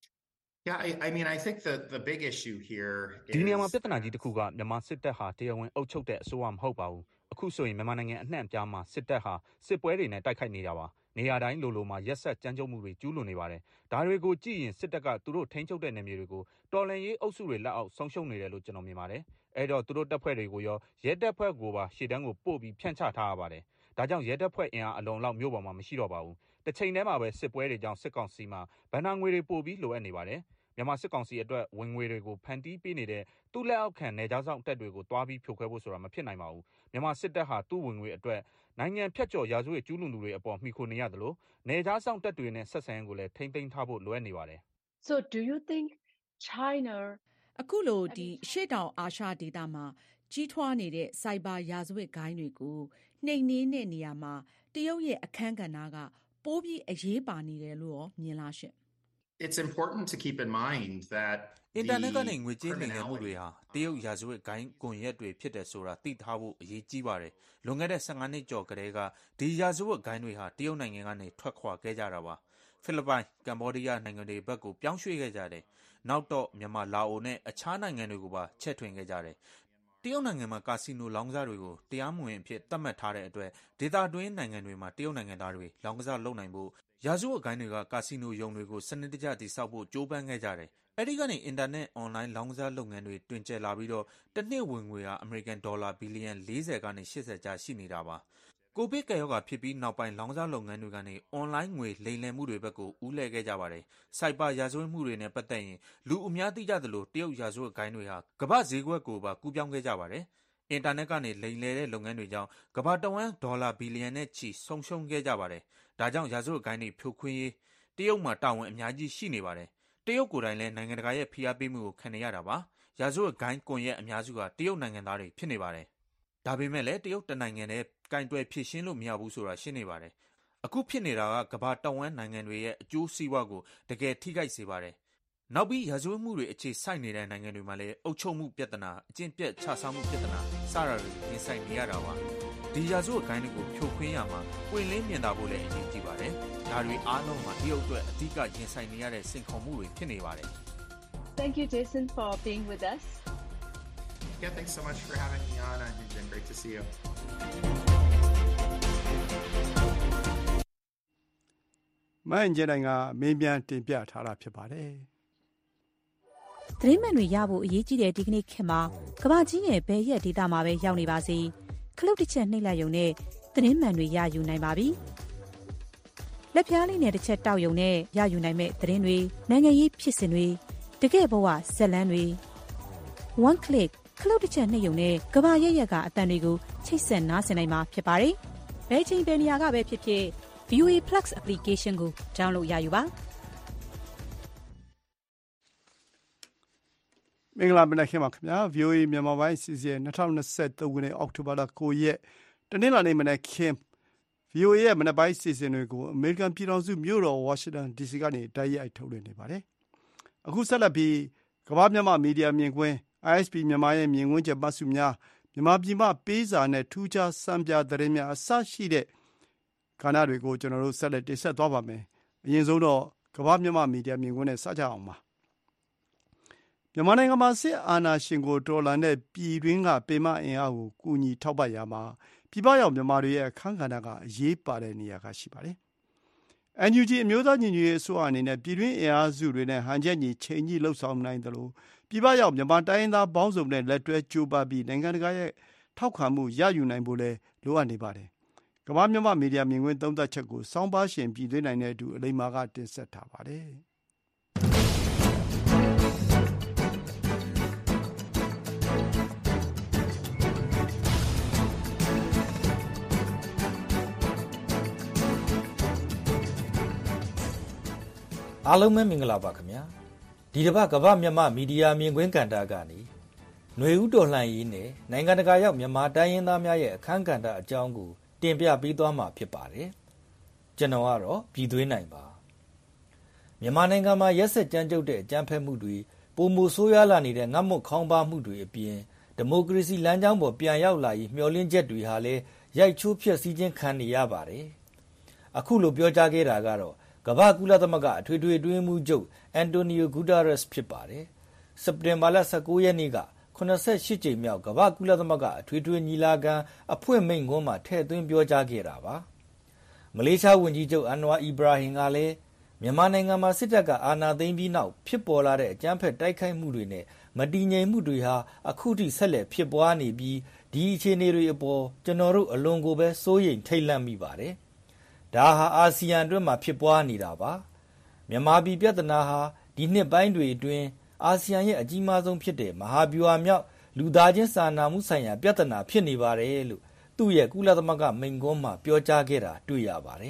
Yeah, I mean, I think that the big issue here is ဒီနေရာမှာပြဿနာကြီးတစ်ခုကမြန်မာစစ်တပ်ဟာတရားဝင်အုပ်ချုပ်တဲ့အစိုးရမဟုတ်ပါဘူးအခုဆိုရင်မြန်မာနိုင်ငံအနှံ့အပြားမှာစစ်တပ်ဟာစစ်ပွဲတွေနဲ့တိုက်ခိုက်နေတာပါနေရာတိုင်းလိုလိုမှာရက်ဆက်ကြမ်းကြုတ်မှုတွေကျူးလွန်နေပါတယ်ဒါတွေကိုကြည့်ရင်စစ်တပ်ကသူတို့ထိန်းချုပ်တဲ့နေမြေတွေကိုတော်လှန်ရေးအုပ်စုတွေလက်အောက်ဆုံးရှုံးနေတယ်လို့ကျွန်တော်မြင်ပါတယ်အဲ့တော့သူတို့တပ်ဖွဲ့တွေကိုရောရဲတပ်ဖွဲ့ကိုပါရှေ့တန်းကိုပို့ပြီးဖြန့်ချထားရပါတယ်ဒါကြောင့်ရဲတပ်ဖွဲ့အင်အားအလုံးလောက်မြို့ပေါ်မှာမရှိတော့ပါဘူးတစ်ချိန်တည်းမှာပဲစစ်ပွဲတွေကြောင့်စစ်ကောင်စီမှာဗန်နာငွေတွေပို့ပြီးလိုအပ်နေပါတယ်မြန်မာစစ်ကောင်စီအတွက်ဝင်ငွေတွေကိုဖန်တီးပေးနေတဲ့သူ့လက်အောက်ခံနယ်ခြားဆောင်တပ်တွေကိုတွားပြီးဖြိုခွဲဖို့ဆိုတာမဖြစ်နိုင်ပါဘူးမြန်မာစစ်တပ်ဟာသူ့ဝင်ငွေအတွက်နိုင်ငံဖြတ်ကျော်ရာဇဝတ်ကျူးလွန်သူတွေအပေါ်မှီခိုနေရတယ်လို့နယ်ခြားဆောင်တပ်တွေနဲ့ဆက်ဆံရေးကိုလည်းထိမ့်သိမ်းထားဖို့လိုအပ်နေပါတယ် So do you think China အခုလိုဒီရှေ့တောင်အာရှဒေသမှာကြီးထွားနေတဲ့စိုက်ဘာရာဇဝတ်ဂိုင်းတွေကိုနှိမ်နင်းတဲ့နေရာမှာတရုတ်ရဲ့အခန်းကဏ္ဍကပိုးပြီးအရေးပါနေတယ်လို့ရောမြင်လားရှင့် It's important to keep in mind that အင်တာနက်ကနေငွေကြေးလိမ်လည်မှုတွေဟာတရုတ်ရာဇဝတ်ဂိုင်းကွန်ရက်တွေဖြစ်တယ်ဆိုတာသိထားဖို့အရေးကြီးပါတယ်။လွန်ခဲ့တဲ့15နှစ်ကျော်ကတည်းကဒီရာဇဝတ်ဂိုင်းတွေဟာတရုတ်နိုင်ငံကနေထွက်ခွာခဲ့ကြတာပါ။ဖိလစ်ပိုင်၊ကမ္ဘောဒီးယားနိုင်ငံတွေဘက်ကိုပြောင်းရွှေ့ခဲ့ကြတယ်။နောက်တော့မြန်မာ၊လာအိုနဲ့အခြားနိုင်ငံတွေကိုပါချဲ့ထွင်ခဲ့ကြတယ်။တရုတ်နိုင်ငံမှာကာစီနိုလောင်းကစားတွေကိုတရားမဝင်အဖြစ်သတ်မှတ်ထားတဲ့အတွက်ဒေသတွင်းနိုင်ငံတွေမှာတရုတ်နိုင်ငံသားတွေလောင်းကစားလုပ်နိုင်ဖို့ရာဇဝတ်ဂိုင်းတွေကကာစီနိုရုံတွေကိုစနစ်တကျတည်ဆောက်ဖို့ကြိုးပမ်းခဲ့ကြတယ်။အဲဒီကနေအင်တာနက်အွန်လိုင်းလောင်းကစားလုပ်ငန်းတွေတွင်ကျယ်လာပြီးတော့တစ်နှစ်ဝင်ငွေဟာအမေရိကန်ဒေါ်လာဘီလီယံ40ကနေ80ကျရှိနေတာပါ။ကိုဗစ်ကပ်ရောဂါဖြစ်ပြီးနောက်ပိုင်းလောင်းကစားလုပ်ငန်းတွေကနေအွန်လိုင်းငွေလိမ်လည်မှုတွေဘက်ကိုဦးလှည့်ခဲ့ကြပါတယ်။စိုက်ဘာရာဇဝတ်မှုတွေနဲ့ပတ်သက်ရင်လူအများသိကြသလိုတရုတ်ရာဇဝတ်ဂိုင်းတွေဟာကမ္ဘာဈေးကွက်ကိုပါကူးပြောင်းခဲ့ကြပါတယ်။အင်တာနက်ကနေလိမ်လည်တဲ့လုပ်ငန်းတွေကြောင့်ကမ္ဘာတဝန်းဒေါ်လာဘီလီယံနဲ့ချီဆုံးရှုံးခဲ့ကြပါတယ်။ဒါကြောင့်ရာဇဝတ်ဂိုင်းတွေဖြိုခွင်းရေးတရုတ်မှာတာဝန်အများကြီးရှိနေပါတယ်။တရုတ်ကိုယ်တိုင်လည်းနိုင်ငံတကာရဲ့ဖိအားပေးမှုကိုခံနေရတာပါ။ရာဇဝတ်ဂိုင်းကွန်ရက်အများစုကတရုတ်နိုင်ငံသားတွေဖြစ်နေပါတယ်။ဒါပေမဲ့လည်းတရုတ်တနိုင်ငံနဲ့ကင်တွယ်ဖြည့်ရှင်းလို့မရဘူးဆိုတာရှင်းနေပါတယ်။အခုဖြစ်နေတာကကမ္ဘာတဝန်းနိုင်ငံတွေရဲ့အကျိုးစီးပွားကိုတကယ်ထိခိုက်စေပါတယ်။နောက်ပြီးရာဇဝတ်မှုတွေအခြေစိုက်နေတဲ့နိုင်ငံတွေမှာလည်းအုပ်ချုပ်မှုပြဿနာအကျင့်ပြတ်ခြစားမှုပြဿနာစတာတွေရင်ဆိုင်နေရတာပါ။ဒီရာဇဝတ်ဂိုင်းတွေကိုဖြိုခွင်းရမှာပွင့်လင်းမြင်သာဖို့လည်းအရေးကြီးပါတယ်။ဒါတွေအားလုံးမှာတရုတ်အတွက်အဓိကရင်ဆိုင်နေရတဲ့စိန်ခေါ်မှုတွေဖြစ်နေပါတယ်။ Thank you, Jason, for being with us. Yeah, thanks so much for having me on. It's been great to see you. မအင်ဂျင်နိုင်ကမေးမြန်းတင်ပြထားတာဖြစ်ပါတယ်။သတင်းမှန်တွေရဖို့အရေးကြီးတဲ့ဒီကနေ့ခေတ်မှာကမ္ဘာကြီးရဲ့ဘယ်ရက်ဒေသမှာပဲရောက်နေပါစေခလုတ်တစ်ချက်နှိပ်လိုက်ရုံနဲ့သတင်းမှန်တွေရယူနိုင်ပါပြီ။လက်ဖျားလေးနဲ့တစ်ချက်တောက်ရုံနဲ့ရယူနိုင်မဲ့သတင်းတွေနိုင်ငံရေးဖြစ်စဉ်တွေတကယ့်ဘဝဇက်လန်းတွေ one click ခလုတ်တစ်ချက်နှိပ်ရုံနဲ့ကမ္ဘာရဲ့ရက်ကအတန်တွေကိုချိတ်ဆက်နားဆင်နိုင်မှာဖြစ်ပါတယ်။ဘယ်ချိန်ဘယ်နေရာကပဲဖြစ်ဖြစ် VOA Plus application ကို download ရယူပါမင်္ဂလာမနက်ခင်းပါခင်ဗျာ VOA မြန်မာပိုင်းစီစဉ်2023ခုနှစ်အောက်တိုဘာလ9ရက်တနင်္လာနေ့မနက်ခင်း VOA ရဲ့မနက်ပိုင်းစီစဉ်တွေကိုအမေရိကန်ပြည်ထောင်စုမြို့တော်ဝါရှင်တန် DC ကနေတိုက်ရိုက်ထုတ်လွှင့်နေပါတယ်အခုဆက်လက်ပြီးကမ္ဘာမြန်မာမီဒီယာမြင်ကွင်း ISP မြန်မာရဲ့မြင်ကွင်းချက်ပတ်စုများမြန်မာပြည်မှပေးစာနဲ့ထူးခြားစံပြသတင်းများအစရှိတဲ့ကဏ္ဍတွေကိုကျွန်တော်တို့ဆက်လက်တင်ဆက်သွားပါမယ်အရင်ဆုံးတော့ကမ္ဘာမြန်မာမီဒီယာမြင်ကွင်းနဲ့စကြအောင်ပါမြန်မာနိုင်ငံမှာစစ်အာဏာရှင်ကိုတော်လှန်တဲ့ပြည်တွင်းကပေမအင်အားကိုကူညီထောက်ပံ့ရမှာပြည်ပရောက်မြန်မာတွေရဲ့အခမ်းကဏ္ဍကအရေးပါတဲ့နေရာကရှိပါတယ်။ NUG အမျိုးသားညီညွတ်ရေးအစိုးရအနေနဲ့ပြည်တွင်းအင်အားစုတွေနဲ့ဟန်ချက်ညီချိန်ကြီးလှုပ်ဆောင်နိုင်တယ်လို့ပြည်ပရောက်မြန်မာတိုင်းရင်းသားပေါင်းစုံနဲ့လက်တွဲကြိုးပမ်းပြီးနိုင်ငံတကာရဲ့ထောက်ခံမှုရယူနိုင်ဖို့လည်းလိုအပ်နေပါတယ်။ကမ္ဘာမြန်မာမီဒီယာမြင်ကွင်းသုံးသပ်ချက်ကိုစောင်းပါရှင်ပြည်သွင်းနိုင်တဲ့အတူအလိမ္မာကတင်ဆက်ထားပါတယ်။အားလုံးပဲမင်္ဂလာပါခင်ဗျာဒီတစ်ပတ်ကမ္ဘာမြန်မာမီဒီယာမြင်ကွင်းကဏ္ဍကနေຫນွေဦးတော်လှန်ရေးနဲ့နိုင်ငံတကာရောက်မြန်မာတိုင်းရင်းသားများရဲ့အခမ်းကဏ္ဍအကြောင်းကိုတင်ပြပေးသွားမှာဖြစ်ပါတယ်ကျွန်တော်ကတော့ပြည်သွင်းနိုင်ပါမြန်မာနိုင်ငံမှာရက်စက်ကြမ်းကြုတ်တဲ့အကြမ်းဖက်မှုတွေပုံမှုဆိုးရွားလာနေတဲ့ငတ်မွတ်ခေါင်းပါမှုတွေအပြင်ဒီမိုကရေစီလမ်းကြောင်းပေါ်ပြန်ရောက်လာရေးမျှော်လင့်ချက်တွေဟာလည်းရိုက်ချိုးဖျက်ဆီးခြင်းခံနေရပါတယ်အခုလိုပြောကြားခဲ့တာကတော့ကမ္ဘာကုလသမဂ္ဂအထွေထွေအတွင်းမှုချုပ်အန်တိုနီယိုဂူတာရက်စ်ဖြစ်ပါတယ်စက်တင်ဘာလ19ရက်နေ့က88ကြိမ်မြောက်ကမ္ဘာကုလသမဂ္ဂအထွေထွေညီလာခံအဖွင့်မိန့်ခွန်းမှာထည့်သွင်းပြောကြားခဲ့တာပါမလေးရှားဝန်ကြီးချုပ်အန်နဝါအီဘရာဟင်ကလည်းမြန်မာနိုင်ငံမှာစစ်တပ်ကအာဏာသိမ်းပြီးနောက်ဖြစ်ပေါ်လာတဲ့အကြမ်းဖက်တိုက်ခိုက်မှုတွေနဲ့မတည်ငြိမ်မှုတွေဟာအခုထိဆက်လက်ဖြစ်ပွားနေပြီးဒီအခြေအနေတွေအပေါ်ကျွန်တော်တို့အလွန်ကိုပဲစိုးရိမ်ထိတ်လန့်မိပါတယ်ဒါဟာအာဆီယံအတွင်းမှာဖြစ်ပွားနေတာပါမြန်မာပြည်ပြဿနာဟာဒီနှစ်ပိုင်းတွေအတွင်းအာဆီယံရဲ့အကြီးမားဆုံးဖြစ်တဲ့မဟာဗျူဟာမြောက်လူသားချင်းစာနာမှုဆိုင်ရာပြဿနာဖြစ်နေပါတယ်လို့သူ့ရဲ့ကုလသမဂ္ဂမိန့်ခွန်းမှာပြောကြားခဲ့တာတွေ့ရပါတယ်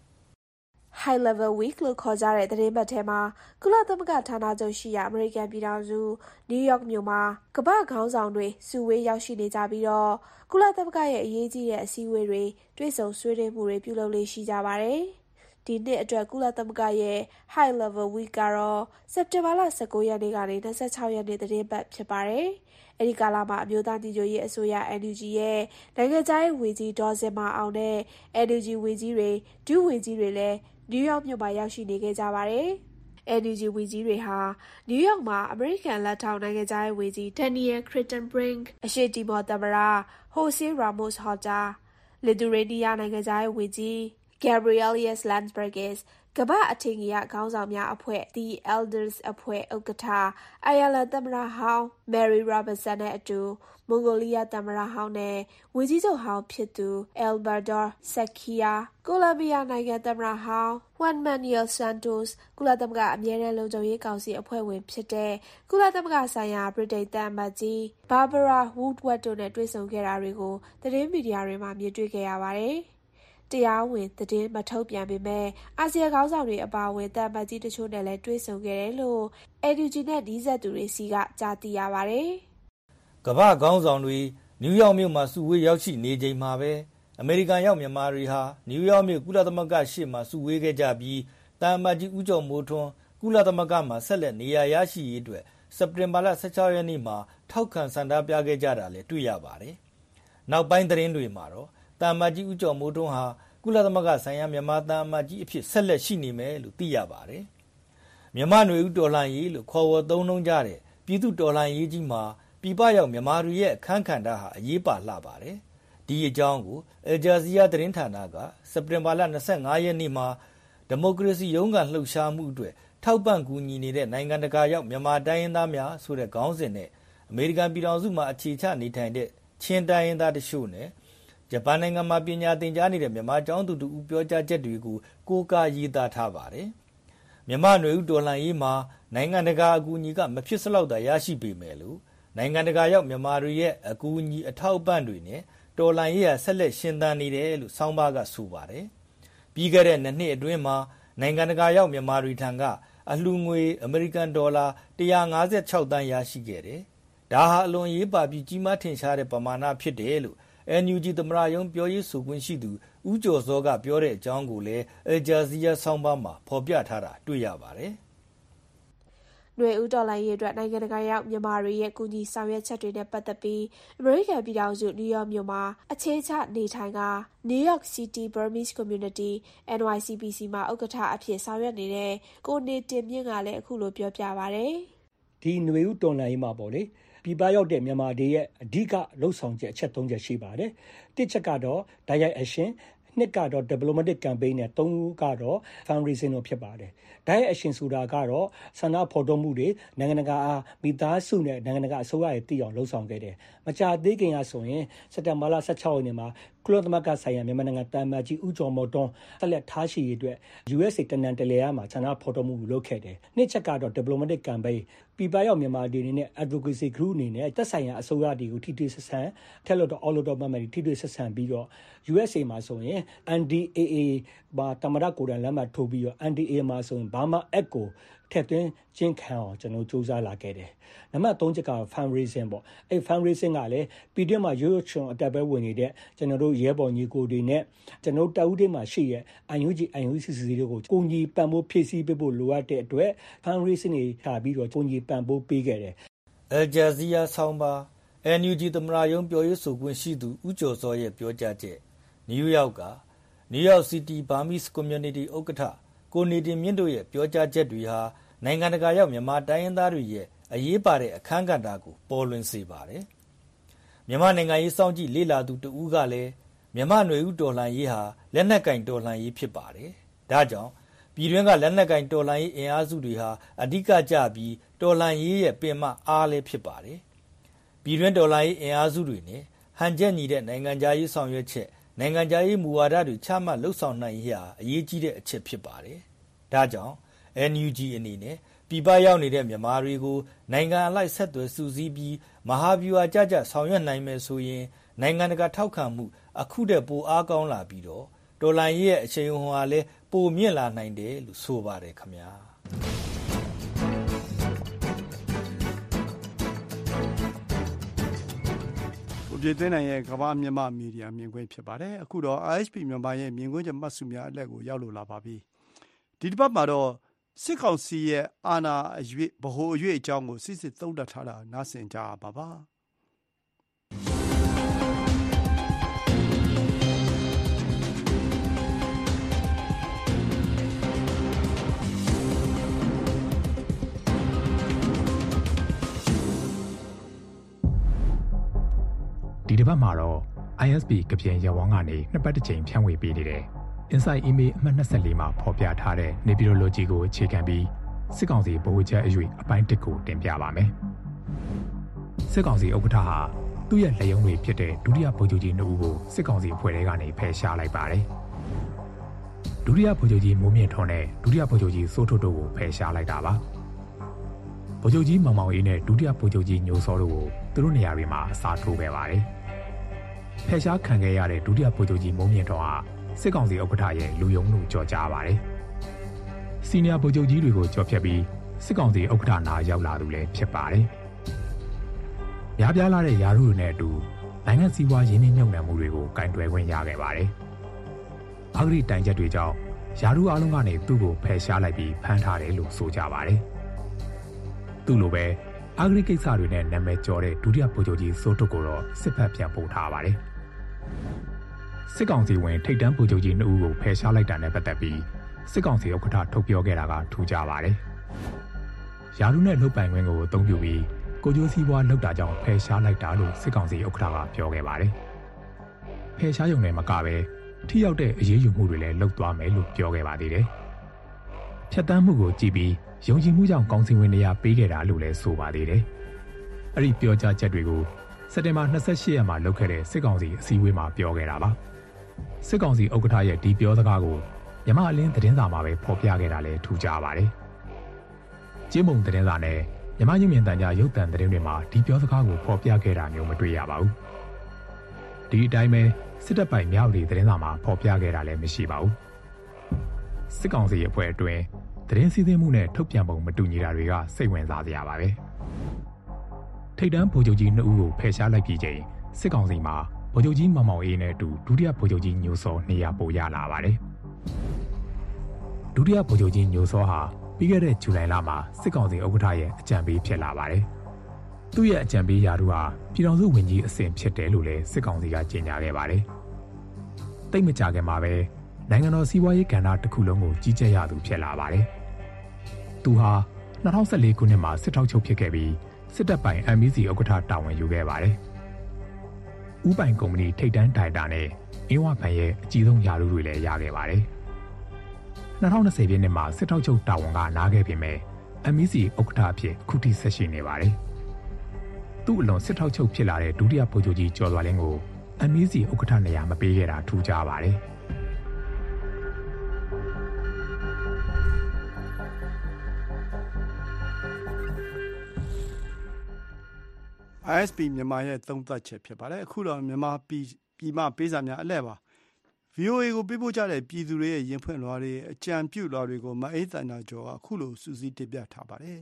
High Level Week လို့ခေါ်ကြတဲ့သတင်းပတ်ထဲမှာကုလသမဂ္ဂဌာနချုပ်ရှိရာအမေရိကန်ပြည်ထောင်စုနယူးယောက်မြို့မှာကမ္ဘာခေါင်းဆောင်တွေစုဝေးရောက်ရှိနေကြပြီးတော့ကုလသမဂ္ဂရဲ့အရေးကြီးတဲ့အစည်းအဝေးတွေတွေ့ဆုံဆွေးနွေးမှုတွေပြုလုပ်လေ့ရှိကြပါတယ်။ဒီနှစ်အတွက်ကုလသမဂ္ဂရဲ့ High Level Week ကတော့စက်တင်ဘာလ19ရက်နေ့ကနေ26ရက်နေ့သတင်းပတ်ဖြစ်ပါတယ်။အဲဒီကာလမှာအမျိုးသားညီညွတ်ရေးအစိုးရ NUG ရဲ့နိုင်ငံခြားရေးဝန်ကြီးဒေါ်စင်မာအောင်နဲ့ NUG ဝန်ကြီးတွေဒုဝန်ကြီးတွေလည်းနယူးယောက်မြို့မှာရောက်ရှိနေခဲ့ကြပါတယ်။ NUG ဝန်ကြီးတွေဟာနယူးယောက်မှာအမေရိကန်လက်ထောက်နိုင်ငံခြားရေးဝန်ကြီးဒန်နီယယ်ခရစ်တန်ဘရင်းအရှေ့တီမော်သမ္မတဟိုဆေးရာမို့စ်ဟော်တာလစ်သူရေးနီးယားနိုင်ငံခြားရေးဝန်ကြီးဂက်ဘရီယယ်လီယက်လန်စဘတ်ဂစ်ကမ္ဘာအထင်ကြီးခေါင်းဆောင်များအဖွဲ့ The Elders အဖွဲ့ဥက္ကဋ္ဌအိုင်ယာလန်သမ္မတဟောင်းမယ်ရီရာဘတ်ဆန်နဲ့အတူမွန်ဂိုလီးယားသမ္မတဟောင်းနဲ့ဝန်ကြီးချုပ်ဟောင်းဖြစ်သူအယ်ဘာဒေါဆက်ခီယာကိုလံဘီယာနိုင်ငံသမ္မတဟောင်းဝမ်မန်နီယယ်ဆန်တိုစ်ကုလသမဂ္ဂအမြဲတမ်းလုံခြုံရေးကောင်စီအဖွဲ့ဝင်ဖြစ်တဲ့ကုလသမဂ္ဂဆိုင်ရာဗြိတိန်သံအမတ်ကြီးဘာဘာရာဝူဒ်ဝတ်တို့နဲ့တွေ့ဆုံခဲ့တာတွေကိုသတင်းမီဒီယာတွေမှာမြင်တွေ့ခဲ့ရပါတယ်တရားဝင်သတင်းမထုတ်ပြန်ပေမဲ့အာဆီယံခေါင်းဆောင်တွေအပါအဝင်တန်ပတ်ကြီးတချို့နဲ့လည်းတွေ့ဆုံခဲ့တယ်လို့ NUG နဲ့နှီးစပ်သူတွေစီကကြားသိရပါတယ်။ကမ္ဘာခေါင်းဆောင်တွေနယူးယောက်မြို့မှာစုဝေးရောက်ရှိနေချိန်မှာပဲအမေရိကန်ရောက်မြန်မာတွေဟာနယူးယောက်မြို့ကုလသမဂ္ဂရှေ့မှာစုဝေးခဲ့ကြပြီးတန်ပတ်ကြီးဦးကျော်မိုးထွန်းကုလသမဂ္ဂမှာဆက်လက်နေရာရရှိရေးအတွက်စက်တင်ဘာလ16ရက်နေ့မှာထောက်ခံဆန္ဒပြခဲ့ကြတာလည်းတွေ့ရပါတယ်။နောက်ပိုင်းသတင်းတွေမှာတော့တန်ပတ်ကြီးဦးကျော်မိုးထွန်းဟာကုလသမဂ္ဂဆိုင်ရာမြန်မာတန်အမတ်ကြီးအဖြစ်ဆက်လက်ရှိနေမယ်လို့သိရပါတယ်။မြန်မာနွေဦးတော်လှန်ရေးလို့ခေါ်ဝေါ်သုံးနှုန်းကြတဲ့ပြည်သူတော်လှန်ရေးကြီးမှာပြည်ပရောက်မြန်မာတွေရဲ့အခမ်းကဏ္ဍဟာအရေးပါလှပါတယ်။ဒီအကြောင်းကိုအယ်ဂျာဇီးယားသတင်းဌာနကစက်တင်ဘာလ25ရက်နေ့မှာဒီမိုကရေစီရုန်းကန်လှုပ်ရှားမှုအတွက်ထောက်ပံ့ကူညီနေတဲ့နိုင်ငံတကာရောက်မြန်မာတိုင်းရင်းသားများဆိုတဲ့ခေါင်းစဉ်နဲ့အမေရိကန်ပြည်ထောင်စုမှာအခြေချနေထိုင်တဲ့ချင်းတိုင်းရင်းသားတချို့နဲ့ဂျပန်နိုင်ငံမှာပညာသင်ကြားနေတဲ့မြန်မာကျောင်းသူတူပြောကြားချက်တွေကိုကိုးကားရေးသားထားပါတယ်။မြန်မာနွေဦးတော်လှန်ရေးမှာနိုင်ငံတကာအကူအညီကမဖြစ်စလောက်သာရရှိပေမဲ့လို့နိုင်ငံတကာရောက်မြန်မာတွေရဲ့အကူအညီအထောက်အပံ့တွေနဲ့တော်လှန်ရေးဟာဆက်လက်ရှင်သန်နေတယ်လို့ဆောင်းပါးကဆိုပါတယ်။ပြီးခဲ့တဲ့နှစ်အတွင်းမှာနိုင်ငံတကာရောက်မြန်မာတွေထံကအလှူငွေအမေရိကန်ဒေါ်လာ156သန်းရရှိခဲ့တယ်။ဒါဟာအလွန်ရေးပါပြီးကြီးမားထင်ရှားတဲ့ပမာဏဖြစ်တယ်လို့NUG သမ္မတရုံးပြောရေးဆိုခွင့်ရှိသူဦးကျော်စောကပြောတဲ့အကြောင်းကိုလည်းအယ်ဂျာဇီယာဆောင်းပါးမှာဖော်ပြထားတာတွေ့ရပါတယ်။နွေဦးတော်လှန်ရေးအတွက်နိုင်ငံတကာရောက်မြန်မာတွေရဲ့ကူညီဆောင်ရွက်ချက်တွေနဲ့ပတ်သက်ပြီးအမေရိကန်ပြည်ထောင်စုနယူးယောက်မြို့မှာအခြေချနေထိုင်က New York City Burmese Community NYCBC မှာဥက္ကဋ္ဌအဖြစ်ဆောင်ရွက်နေတဲ့ကိုနေတင်မြင့်ကလည်းအခုလိုပြောပြပါတယ်။ဒီနွေဦးတော်လှန်ရေးမှာပေါ့လေပြည်ပရောက်တဲ့မြန်မာတွေရဲ့အဓိကလှုပ်ဆောင်ချက်အချက်၃ချက်ရှိပါတယ်။တစ်ချက်ကတော့ Direct Action နှစ်ကတော့ Diplomatic Campaign နဲ့သုံးကတော့ Fundraising တို့ဖြစ်ပါတယ်။ Direct Action ဆိုတာကတော့ဆန္ဒဖော်ထုတ်မှုတွေနိုင်ငံတကာမိသားစုနဲ့နိုင်ငံတကာအစိုးရရဲ့တည်အောင်လှုပ်ဆောင်ခဲ့တယ်။မကြာသေးခင်ကဆိုရင်စက်တင်ဘာလ16ရက်နေ့မှာကုလသမဂ္ဂဆိုင်ရာမြန်မာနိုင်ငံတမန်ကြီးဦးကျော်မော်တွန်းဆက်လက်ထားရှိရေးအတွက် USA တနန်တလျာမှာဆန္ဒဖော်ထုတ်မှုလုပ်ခဲ့တယ်။နှစ်ချက်ကတော့ Diplomatic Campaign ပြည်ပရောက်မြန်မာတွေအနေနဲ့ Advocacy Group အနေနဲ့သက်ဆိုင်ရာအစိုးရတွေကိုထိတွေ့ဆက်ဆံထက်လို့တော့အော်လို့တော့မှမယ်ထိတွေ့ဆက်ဆံပြီးတော့ USA မှာဆိုရင် NDAA ဘာတမရကိုယ်တိုင်လက်မှတ်ထိုးပြီးတော့ NDAA မှာဆိုရင် Burma Act ကိုထည့်သွင်းကျင်းခံအောင်ကျွန်တော်စူးစမ်းလာခဲ့တယ်။နံပါတ်3ချက်က fundraising ပေါ့။အဲ့ fundraising ကလည်းပြည်တွင်းမှာရိုးရိုးချွန်အတက်ပဲဝင်နေတဲ့ကျွန်တော်တို့ရဲဘော်ညီကိုတွေနဲ့ကျွန်တော်တပ်ဦးတွေမှာရှိရဲ့ IUG IUCC တွေကိုကိုကြီးပံ့ပိုးဖြည့်ဆည်းပေးဖို့လိုအပ်တဲ့အတွက် fundraising တွေထားပြီးတော့ကိုကြီးပံ့ပိုးပေးခဲ့တယ်။အယ်ဂျာဇီယာဆောင်းပါ NUG သမ္မတရုံးပြောရေးဆိုခွင့်ရှိသူဦးကျော်စောရဲ့ပြောကြားချက်နယူးယောက်က New York City Burmese Community ဥက္ကဋ္ဌကိုနေတင်မြင့်တို့ရဲ့ပြောကြားချက်တွေဟာနိုင်ငံတကာရောက်မြန်မာတိုင်းရင်းသားတွေရဲ့အရေးပါတဲ့အခမ်းကဏ္ဍကိုပေါ်လွင်စေပါတယ်။မြန်မာနိုင်ငံရေးစောင့်ကြည့်လေ့လာသူတဦးကလည်းမြန်မာနွေဦးတော်လှန်ရေးဟာလက်နက်ကင်တော်လှန်ရေးဖြစ်ပါတယ်။ဒါကြောင့်ပြည်တွင်းကလက်နက်ကင်တော်လှန်ရေးအင်အားစုတွေဟာအဓိကကျပြီးတော်လှန်ရေးရဲ့ပင်မအားလည်းဖြစ်ပါတယ်။ပြည်တွင်းတော်လှန်ရေးအင်အားစုတွေနဲ့ဟန်ချက်ညီတဲ့နိုင်ငံခြားရေးဆောင်ရွက်ချက်နိုင်ငံခြားရေးမူဝါဒတွေချမှတ်လှုပ်ဆောင်နိုင်ရေးဟာအရေးကြီးတဲ့အချက်ဖြစ်ပါတယ်။ဒါကြောင့် NUG အနေနဲ့ပြည်ပရောက်နေတဲ့မြန်မာတွေကိုနိုင်ငံအလိုက်ဆက်သွယ်စုစည်းပြီးမဟာဗျူဟာကြဆောင်ရွက်နိုင်မယ်ဆိုရင်နိုင်ငံတကာထောက်ခံမှုအခုတည်းပိုအားကောင်းလာပြီးတော့ဒေါ်လာရဲ့အချိန်ဟွာလည်းပိုမြင့်လာနိုင်တယ်လို့ဆိုပါတယ်ခင်ဗျာပြည်သွင်းနိုင်ရဲ့ကမ္ဘာမြန်မာမီဒီယာမြင်ကွင်းဖြစ်ပါတယ်အခုတော့ IHP မြန်မာရဲ့မြင်ကွင်းချက်မှတ်စုများအလက်ကိုရောက်လို့လာပါပြီဒီတစ်ပတ်မှာတော့စစ်ကောင်စီရဲ့အာဏာအရွေ့ဗဟိုအရွေ့အကြောင်းကိုစစ်သုံးသပ်ထားတာနားဆင်ကြပါပါဒီတစ်ပတ်မှာတော့ ISP ကပြင်ရဝန်းကနေနှစ်ပတ်တစ်ချိန်ဖြန့်ဝေပေးနေတယ်Inside Email အမှတ်24မှာဖော်ပြထားတဲ့ Nebulology ကိုအခြေခံပြီးစစ်ကောင်စီဗဟိုချက်အရွေအပိုင်း1ကိုတင်ပြပါမယ်။စစ်ကောင်စီဥက္ကဋ္ဌဟာသူ့ရဲ့လက်ရုံးတွေဖြစ်တဲ့ဒုတိယဗိုလ်ချုပ်ကြီး2ဦးကိုစစ်ကောင်စီဖွဲ့ထဲကနေဖယ်ရှားလိုက်ပါတယ်။ဒုတိယဗိုလ်ချုပ်ကြီးမိုးမြင့်ထွန်းနဲ့ဒုတိယဗိုလ်ချုပ်ကြီးစိုးထွတ်တို့ကိုဖယ်ရှားလိုက်တာပါ။ဗိုလ်ချုပ်ကြီးမောင်မောင်အေးနဲ့ဒုတိယဗိုလ်ချုပ်ကြီးညိုစောတို့ကိုသူတို့နေရာတွေမှာအစားထိုးခဲ့ပါတယ်။ဖယ်ရှားခံခဲ့ရတဲ့ဒုတိယဗိုလ်ချုပ်ကြီးမိုးမြင့်ထွန်းဟာစစ်ကောင်စီဥက္ကဋ္ဌရဲ့လူယုံလို့ကြော်ကြားပါတယ်။စီနီယာဗိုလ်ချုပ်ကြီးတွေကိုကြော်ဖြတ်ပြီးစစ်ကောင်စီဥက္ကဋ္ဌနာရောက်လာသူလည်းဖြစ်ပါတယ်။များပြားလာတဲ့ယာရုတွေနဲ့အတူနိုင်ငံစည်းဝါးရင်းနှီးမြှုပ်နှံမှုတွေကိုကင်တွယ်ခွင့်ရခဲ့ပါတယ်။အဂရိတိုင်ချက်တွေကြောင့်ယာရုအလုံးကနေသူ့ကိုဖယ်ရှားလိုက်ပြီးဖမ်းထားတယ်လို့ဆိုကြပါတယ်။သူ့လိုပဲအဂရိကိစ္စတွေနဲ့နာမည်ကျော်တဲ့ဒုတိယဗိုလ်ချုပ်ကြီးစိုးထွတ်ကိုတော့စစ်ဖက်ပြန်ပို့ထားပါတယ်။စစ်ကောင်စီဝင်ထိတ်တန်းဗိုလ်ချုပ်ကြီး2ဦးကိုဖယ်ရှားလိုက်တာနဲ့ပတ်သက်ပြီးစစ်ကောင်စီဥက္ကဋ္ဌထုတ်ပြောခဲ့တာကထူးခြားပါတယ်။ယာရုနဲ့လုတ်ပိုင်ခွင့်ကိုအသုံးပြုပြီးကိုကျိုးစည်းပွားလုပ်တာကြောင့်ဖယ်ရှားလိုက်တာလို့စစ်ကောင်စီဥက္ကဋ္ဌကပြောခဲ့ပါတယ်။ဖယ်ရှားရုံနဲ့မကပဲထိရောက်တဲ့အရေးယူမှုတွေလည်းလုပ်သွားမယ်လို့ပြောခဲ့ပါသေးတယ်ဖြတ်တန်းမှုကိုကြည့်ပြီးယုံကြည်မှုကြောင့်ကောင်စီဝင်နေရာပေးခဲ့တာလို့လည်းဆိုပါသေးတယ်။အဲ့ဒီပြောကြားချက်တွေကိုစက်တင်ဘာ28ရက်မှာလုပ်ခဲ့တဲ့စစ်ကောင်စီအစည်းအဝေးမှာပြောခဲ့တာပါ။စစ်ကောင်စီဥက္ကဋ္ဌရဲ့ဒီပြောစကားကိုမြန်မာအလင်းသတင်းစာမှာပဲဖော်ပြခဲ့တာလည်းထူးခြားပါတယ်။ကြေးမုံသတင်းစာနဲ့မြန်မာရုပ်မြင်သံကြားရုပ်သံသတင်းတွေမှာဒီပြောစကားကိုဖော်ပြခဲ့တာမျိုးမတွေ့ရပါဘူး။ဒီအတိုင်းပဲစစ်တပ်ပိုင်မြောက်ဒီသတင်းစာမှာဖော်ပြခဲ့တာလည်းမရှိပါဘူး။စစ်ကောင်စီအဖွဲ့အတွင်းသတင်းစီးဆင်းမှုနဲ့ထုတ်ပြန်ပုံမတူညီတာတွေကစိတ်ဝင်စားစရာပါပဲ။ထိပ်တန်းဗိုလ်ချုပ်ကြီး2ဦးကိုဖယ်ရှားလိုက်ပြီးချိန်စစ်ကောင်စီမှာဗိုလ်ချုပ်ကြီးမောင်မောင်အေးနဲ့အတူဒုတိယဗိုလ်ချုပ်ကြီးညိုစောနေရာပိုရလာပါတယ်။ဒုတိယဗိုလ်ချုပ်ကြီးညိုစောဟာပြီးခဲ့တဲ့ဇူလိုင်လမှာစစ်ကောင်စီဥက္ကဋ္ဌရဲ့အကြံပေးဖြစ်လာပါတယ်။သူ့ရဲ့အကြံပေးရာထူးဟာပြည်ထောင်စုဝန်ကြီးအဆင့်ဖြစ်တယ်လို့လည်းစစ်ကောင်စီကကြေညာခဲ့ပါတယ်။တိတ်မကြခင်မှာပဲနိုင်ငံတော်စီးပွားရေးကဏ္ဍတစ်ခုလုံးကိုကြီးကြပ်ရသူဖြစ်လာပါတယ်။သူဟာ2014ခုနှစ်မှာစစ်ထောက်ချုပ်ဖြစ်ခဲ့ပြီးစစ်တပ်ပိုင် MEC ဥက္ကဋ္ဌတာဝန်ယူခဲ့ပါတယ်။ဥပိုင်ကုမ္ပဏီထိပ်တန်းဒိုင်တာနဲ့အင်းဝဘဏ်ရဲ့အကြီးဆုံးယာရုတွေလည်းရခဲ့ပါတယ်။2020ပြည့်နှစ်မှာစစ်ထောက်ချုပ်တာဝန်ကနားခဲ့ပေမဲ့ MEC ဥက္ကဋ္ဌအဖြစ်ခုထိဆက်ရှိနေပါတယ်။သူ့အလွန်စစ်ထောက်ချုပ်ဖြစ်လာတဲ့ဒုတိယဗိုလ်ချုပ်ကြီးကျော်စွာလင်းကို MEC ဥက္ကဋ္ဌနေရာမပေးခဲ့တာထူးခြားပါတယ်။ ISP မြန်မာရဲ့သုံးသပ်ချက်ဖြစ်ပါတယ်အခုတော့မြန်မာပြည်မှပေးစာများအလဲပါ VOA ကိုပေးပို့ကြတဲ့ပြည်သူတွေရဲ့ရင်ဖွင့်လွှာတွေအကြံပြုလွှာတွေကိုမအေးတန်တာကျော်ကအခုလိုစူးစီးတင်ပြထားပါတယ်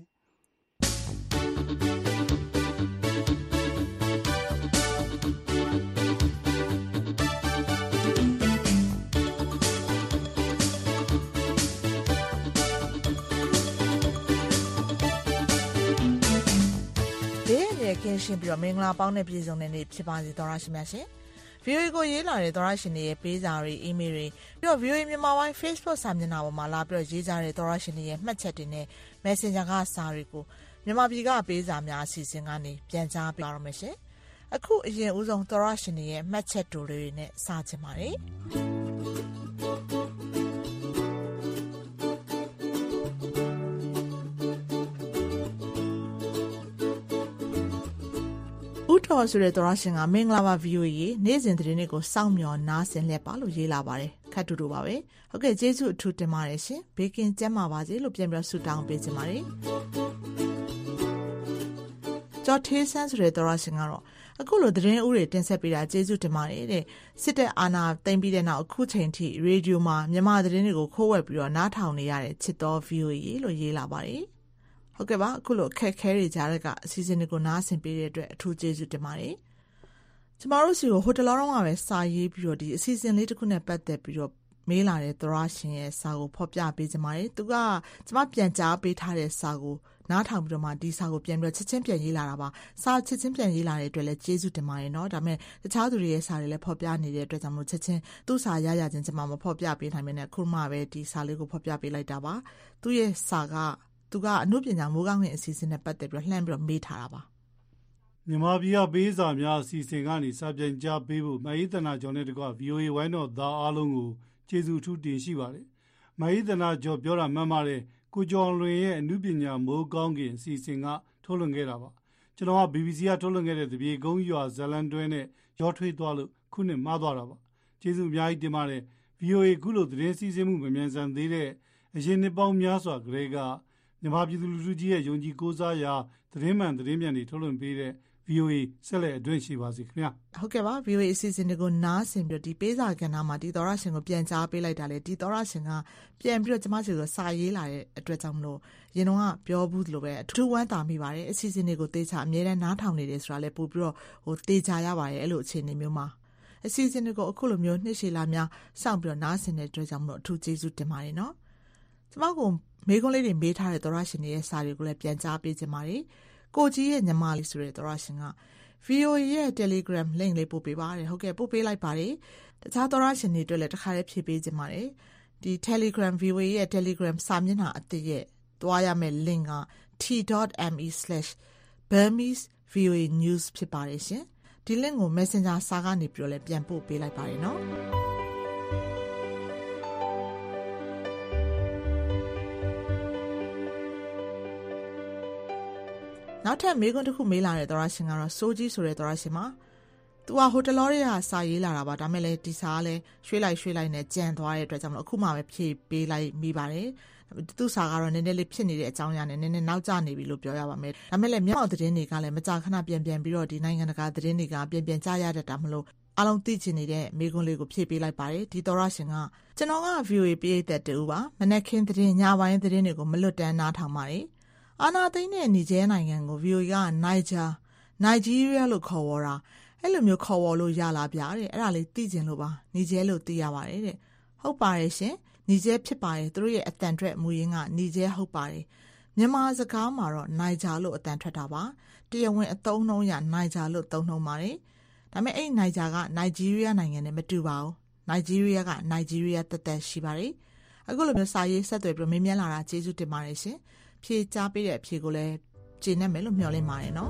ကင်းရှင်းပြီးတော့မင်္ဂလာပေါင်းတဲ့ပြည်စုံတဲ့နေ့ဖြစ်ပါစေသောရရှိမြတ်ရှင် VOA ကိုရေးလာတဲ့သောရရှင်တွေရဲ့ပေးစာတွေအီးမေးလ်တွေပြီးတော့ VOA မြန်မာပိုင်း Facebook စာမျက်နှာပေါ်မှာလာပြီးတော့ရေးကြတဲ့သောရရှင်တွေရဲ့မှတ်ချက်တွေနဲ့ Messenger ကစာတွေကိုမြန်မာပြည်ကပေးစာများအစီအစဉ်ကနေပြန်ကြားပေးပါရမယ်ရှင်အခုအရင်ဦးဆုံးသောရရှင်တွေရဲ့မှတ်ချက်တူတွေနဲ့စချင်ပါတယ်ဦးတော်ဆိုတဲ့သောရရှင်ကမင်္ဂလာပါ VOA ရေနေ့စဉ်သတင်းတွေကိုစောင့်မျှော်နားဆင်လက်ပါလို့ရေးလာပါတယ်ခက်တူတူပါပဲဟုတ်ကဲ့ကျေးဇူးအထူးတင်ပါတယ်ရှင်ဘေးကင်းကျန်းမာပါစေလို့ပြန်ပြီးဆုတောင်းပေးချင်ပါတယ်ကျော်ထေးဆန်းဆိုတဲ့သောရရှင်ကတော့အခုလိုသတင်းဥတွေတင်ဆက်ပေးတာကျေးဇူးတင်ပါတယ်တဲ့စစ်တပ်အာဏာသိမ်းပြီးတဲ့နောက်အခုချိန်ထိရေဒီယိုမှာမြန်မာသတင်းတွေကိုခိုးဝှက်ပြီးတော့နားထောင်နေရတဲ့ချစ်တော် VOA လို့ရေးလာပါတယ်ဟုတ်ကဲ့ပါအခုလိုခက်ခဲတွေကြားရကအစီအစဉ်တွေကိုနားဆင်ပေးတဲ့အတွက်အထူးကျေးဇူးတင်ပါတယ်ကျမတို့စီကိုဟိုတလောတော့မှပဲစာရေးပြီးတော့ဒီအစီအစဉ်လေးတစ်ခုနဲ့ပတ်သက်ပြီးတော့မေးလာတဲ့သရရှင်ရဲ့စာကိုဖော်ပြပေးကြပါတယ်သူကကျမပြန်ကြားပေးထားတဲ့စာကိုနားထောင်ပြီးတော့မှဒီစာကိုပြန်ပြီးတော့ချက်ချင်းပြန်ရေးလာတာပါစာချက်ချင်းပြန်ရေးလာတဲ့အတွက်လည်းကျေးဇူးတင်ပါတယ်เนาะဒါပေမဲ့တခြားသူတွေရဲ့စာတွေလည်းဖော်ပြနေတဲ့အတွက်ကြောင့်မလို့ချက်ချင်းသူ့စာရရချင်းကျမမဖော်ပြပေးနိုင်မနဲ့ခုမှပဲဒီစာလေးကိုဖော်ပြပေးလိုက်တာပါသူ့ရဲ့စာကသူကအမှုပညာမိုးကောင်းတဲ့အစီအစဉ်နဲ့ပတ်သက်ပြီးလှမ်းပြီးတော့မေးထားတာပါမြန်မာပြည်ကပေးစာများအစီအစဉ်ကနေစာပြန်ကြားပေးဖို့မအေးတနာကျော်နဲ့တကွ VOA ဝိုင်းတော်သားအားလုံးကိုကျေးဇူးထူးတင်ရှိပါတယ်မအေးတနာကျော်ပြောတာမှန်ပါတယ်ကိုကျော်လွင်ရဲ့အမှုပညာမိုးကောင်းခင်အစီအစဉ်ကထုတ်လွှင့်ခဲ့တာပါကျွန်တော်က BBC ကထုတ်လွှင့်ခဲ့တဲ့တပြေကုန်းရွာဇလန်တွဲနဲ့ရောထွေးသွားလို့ခုနှစ်မှားသွားတာပါကျေးဇူးအများကြီးတင်ပါတယ် VOA ခုလိုသတင်းစီးဆင်းမှုမမြန်ဆန်သေးတဲ့အရင်နှစ်ပေါင်းများစွာကလေးကမြန်မာပြည်သူလူထုကြီးရဲ့ယုံကြည်ကိုးစားရာသတင်းမှန်သတင်းပြန်တွေထုတ်လွှင့်ပေးတဲ့ VOA ဆက်လက်အတွင်းရှိပါစေခင်ဗျာဟုတ်ကဲ့ပါ VOA အစီအစဉ်တွေကိုနားဆင်ပြီးတော့ဒီပေးစာကဏ္ဍမှာဒီသောရရှင်ကိုပြန်ကြားပေးလိုက်တာလေဒီသောရရှင်ကပြန်ပြီးတော့ကျမစီကိုစာရေးလာတဲ့အတွက်ကြောင့်မလို့ရင်တော့ပြောဘူးလို့ပဲအထူးဝမ်းသာမိပါတယ်အစီအစဉ်တွေကိုတေချာအမြဲတမ်းနားထောင်နေတယ်ဆိုတာလည်းပို့ပြီးတော့တေချာရပါတယ်အဲ့လိုအခြေအနေမျိုးမှာအစီအစဉ်တွေကိုအခုလိုမျိုးနှစ်ရှည်လာများစောင့်ပြီးတော့နားဆင်တဲ့အတွက်ကြောင့်မလို့အထူးကျေးဇူးတင်ပါတယ်နော်ကျမကိုမေးခွန်းလေးတွေမေးထားတဲ့သောရရှင်တွေရဲ့စာတွေကိုလည်းပြန်ကြားပေးခြင်းပါတယ်ကိုကြီးရဲ့ညီမလေးဆိုတဲ့သောရရှင်က VOA ရဲ့ Telegram link လေးပို့ပေးပါတယ်ဟုတ်ကဲ့ပို့ပေးလိုက်ပါတယ်တခြားသောရရှင်တွေအတွက်လည်းတစ်ခါလေးဖြည့်ပေးခြင်းပါတယ်ဒီ Telegram VOA ရဲ့ Telegram စာမျက်နှာအသစ်ရဲ့သွားရမယ့် link က t.me/Burmese VOA News ဖြစ်ပါတယ်ရှင်ဒီ link ကို Messenger စာကနေပြီးတော့လည်းပြန်ပို့ပေးလိုက်ပါတယ်နော်နောက်ထပ်မေးခွန်းတစ်ခုမေးလာတဲ့သောရရှင်ကတော့စိုးကြီးဆိုတဲ့သောရရှင်မှာသူကဟိုတလောတွေကစာရေးလာတာပါဒါမဲ့လည်းဒီစာကလည်းရွှေ့လိုက်နဲ့ကြံသွားတဲ့အတွက်ကြောင့်မလို့အခုမှပဲဖြည့်ပေးလိုက်မိပါတယ်သူ့စာကတော့နည်းနည်းလေးဖြစ်နေတဲ့အကြောင်းအရာနဲ့နည်းနည်းနောက်ကျနေပြီလို့ပြောရပါမယ်ဒါမဲ့လည်းမြောက်သတင်းတွေကလည်းမကြာခဏပြန်ပြီးတော့ဒီနိုင်ငံတကာသတင်းတွေကပြန်ကြားရတတ်တာမလို့အားလုံးသိချင်နေတဲ့မိကွန်းလေးကိုဖြည့်ပေးလိုက်ပါတယ်ဒီသောရရှင်ကကျွန်တော်က VOA ပရိသတ်တူပါမနက်ခင်းသတင်းညပိုင်းသတင်းတွေကိုမလွတ်တမ်းနားထောင်ပါတယ်အာနာသိန်းနဲ့နီဂျယ်နိုင်ငံကို VOA ကနိုင်ဂျီးရီးယားလို့ခေါ်ဝေါ်တာအဲ့လိုမျိုးခေါ်ဝေါ်လို့ရလာပြတဲ့အဲ့ဒါလေးသိကျင်လို့ပါနီဂျယ်လို့သိရပါတယ်တဲ့ဟုတ်ပါတယ်ရှင်နီဂျယ်ဖြစ်ပါတယ်သူတို့ရဲ့အတန်ထွက်မူရင်းကနီဂျယ်ဟုတ်ပါတယ်မြန်မာစကားမှာတော့နိုင်ဂျာလို့အတန်ထွက်တာပါတရားဝင်အသုံးနှုန်းရနိုင်ဂျာလို့သုံးနှုန်းပါတယ်ဒါပေမဲ့အဲ့နိုင်ဂျာကနိုင်ဂျီးရီးယားနိုင်ငံနဲ့မတူပါဘူးနိုင်ဂျီးရီးယားကနိုင်ဂျီးရီးယားတက်ရှိပါတယ်အခုလိုမျိုးစာရေးဆက်သွယ်ပြီးမေးမြန်းလာတာကျေးဇူးတင်ပါတယ်ရှင်ဖြေကြားပေးတဲ့အဖြေကိုလည်းကျေနပ်မယ်လို့မျှော်လင့်ပါတယ်နော်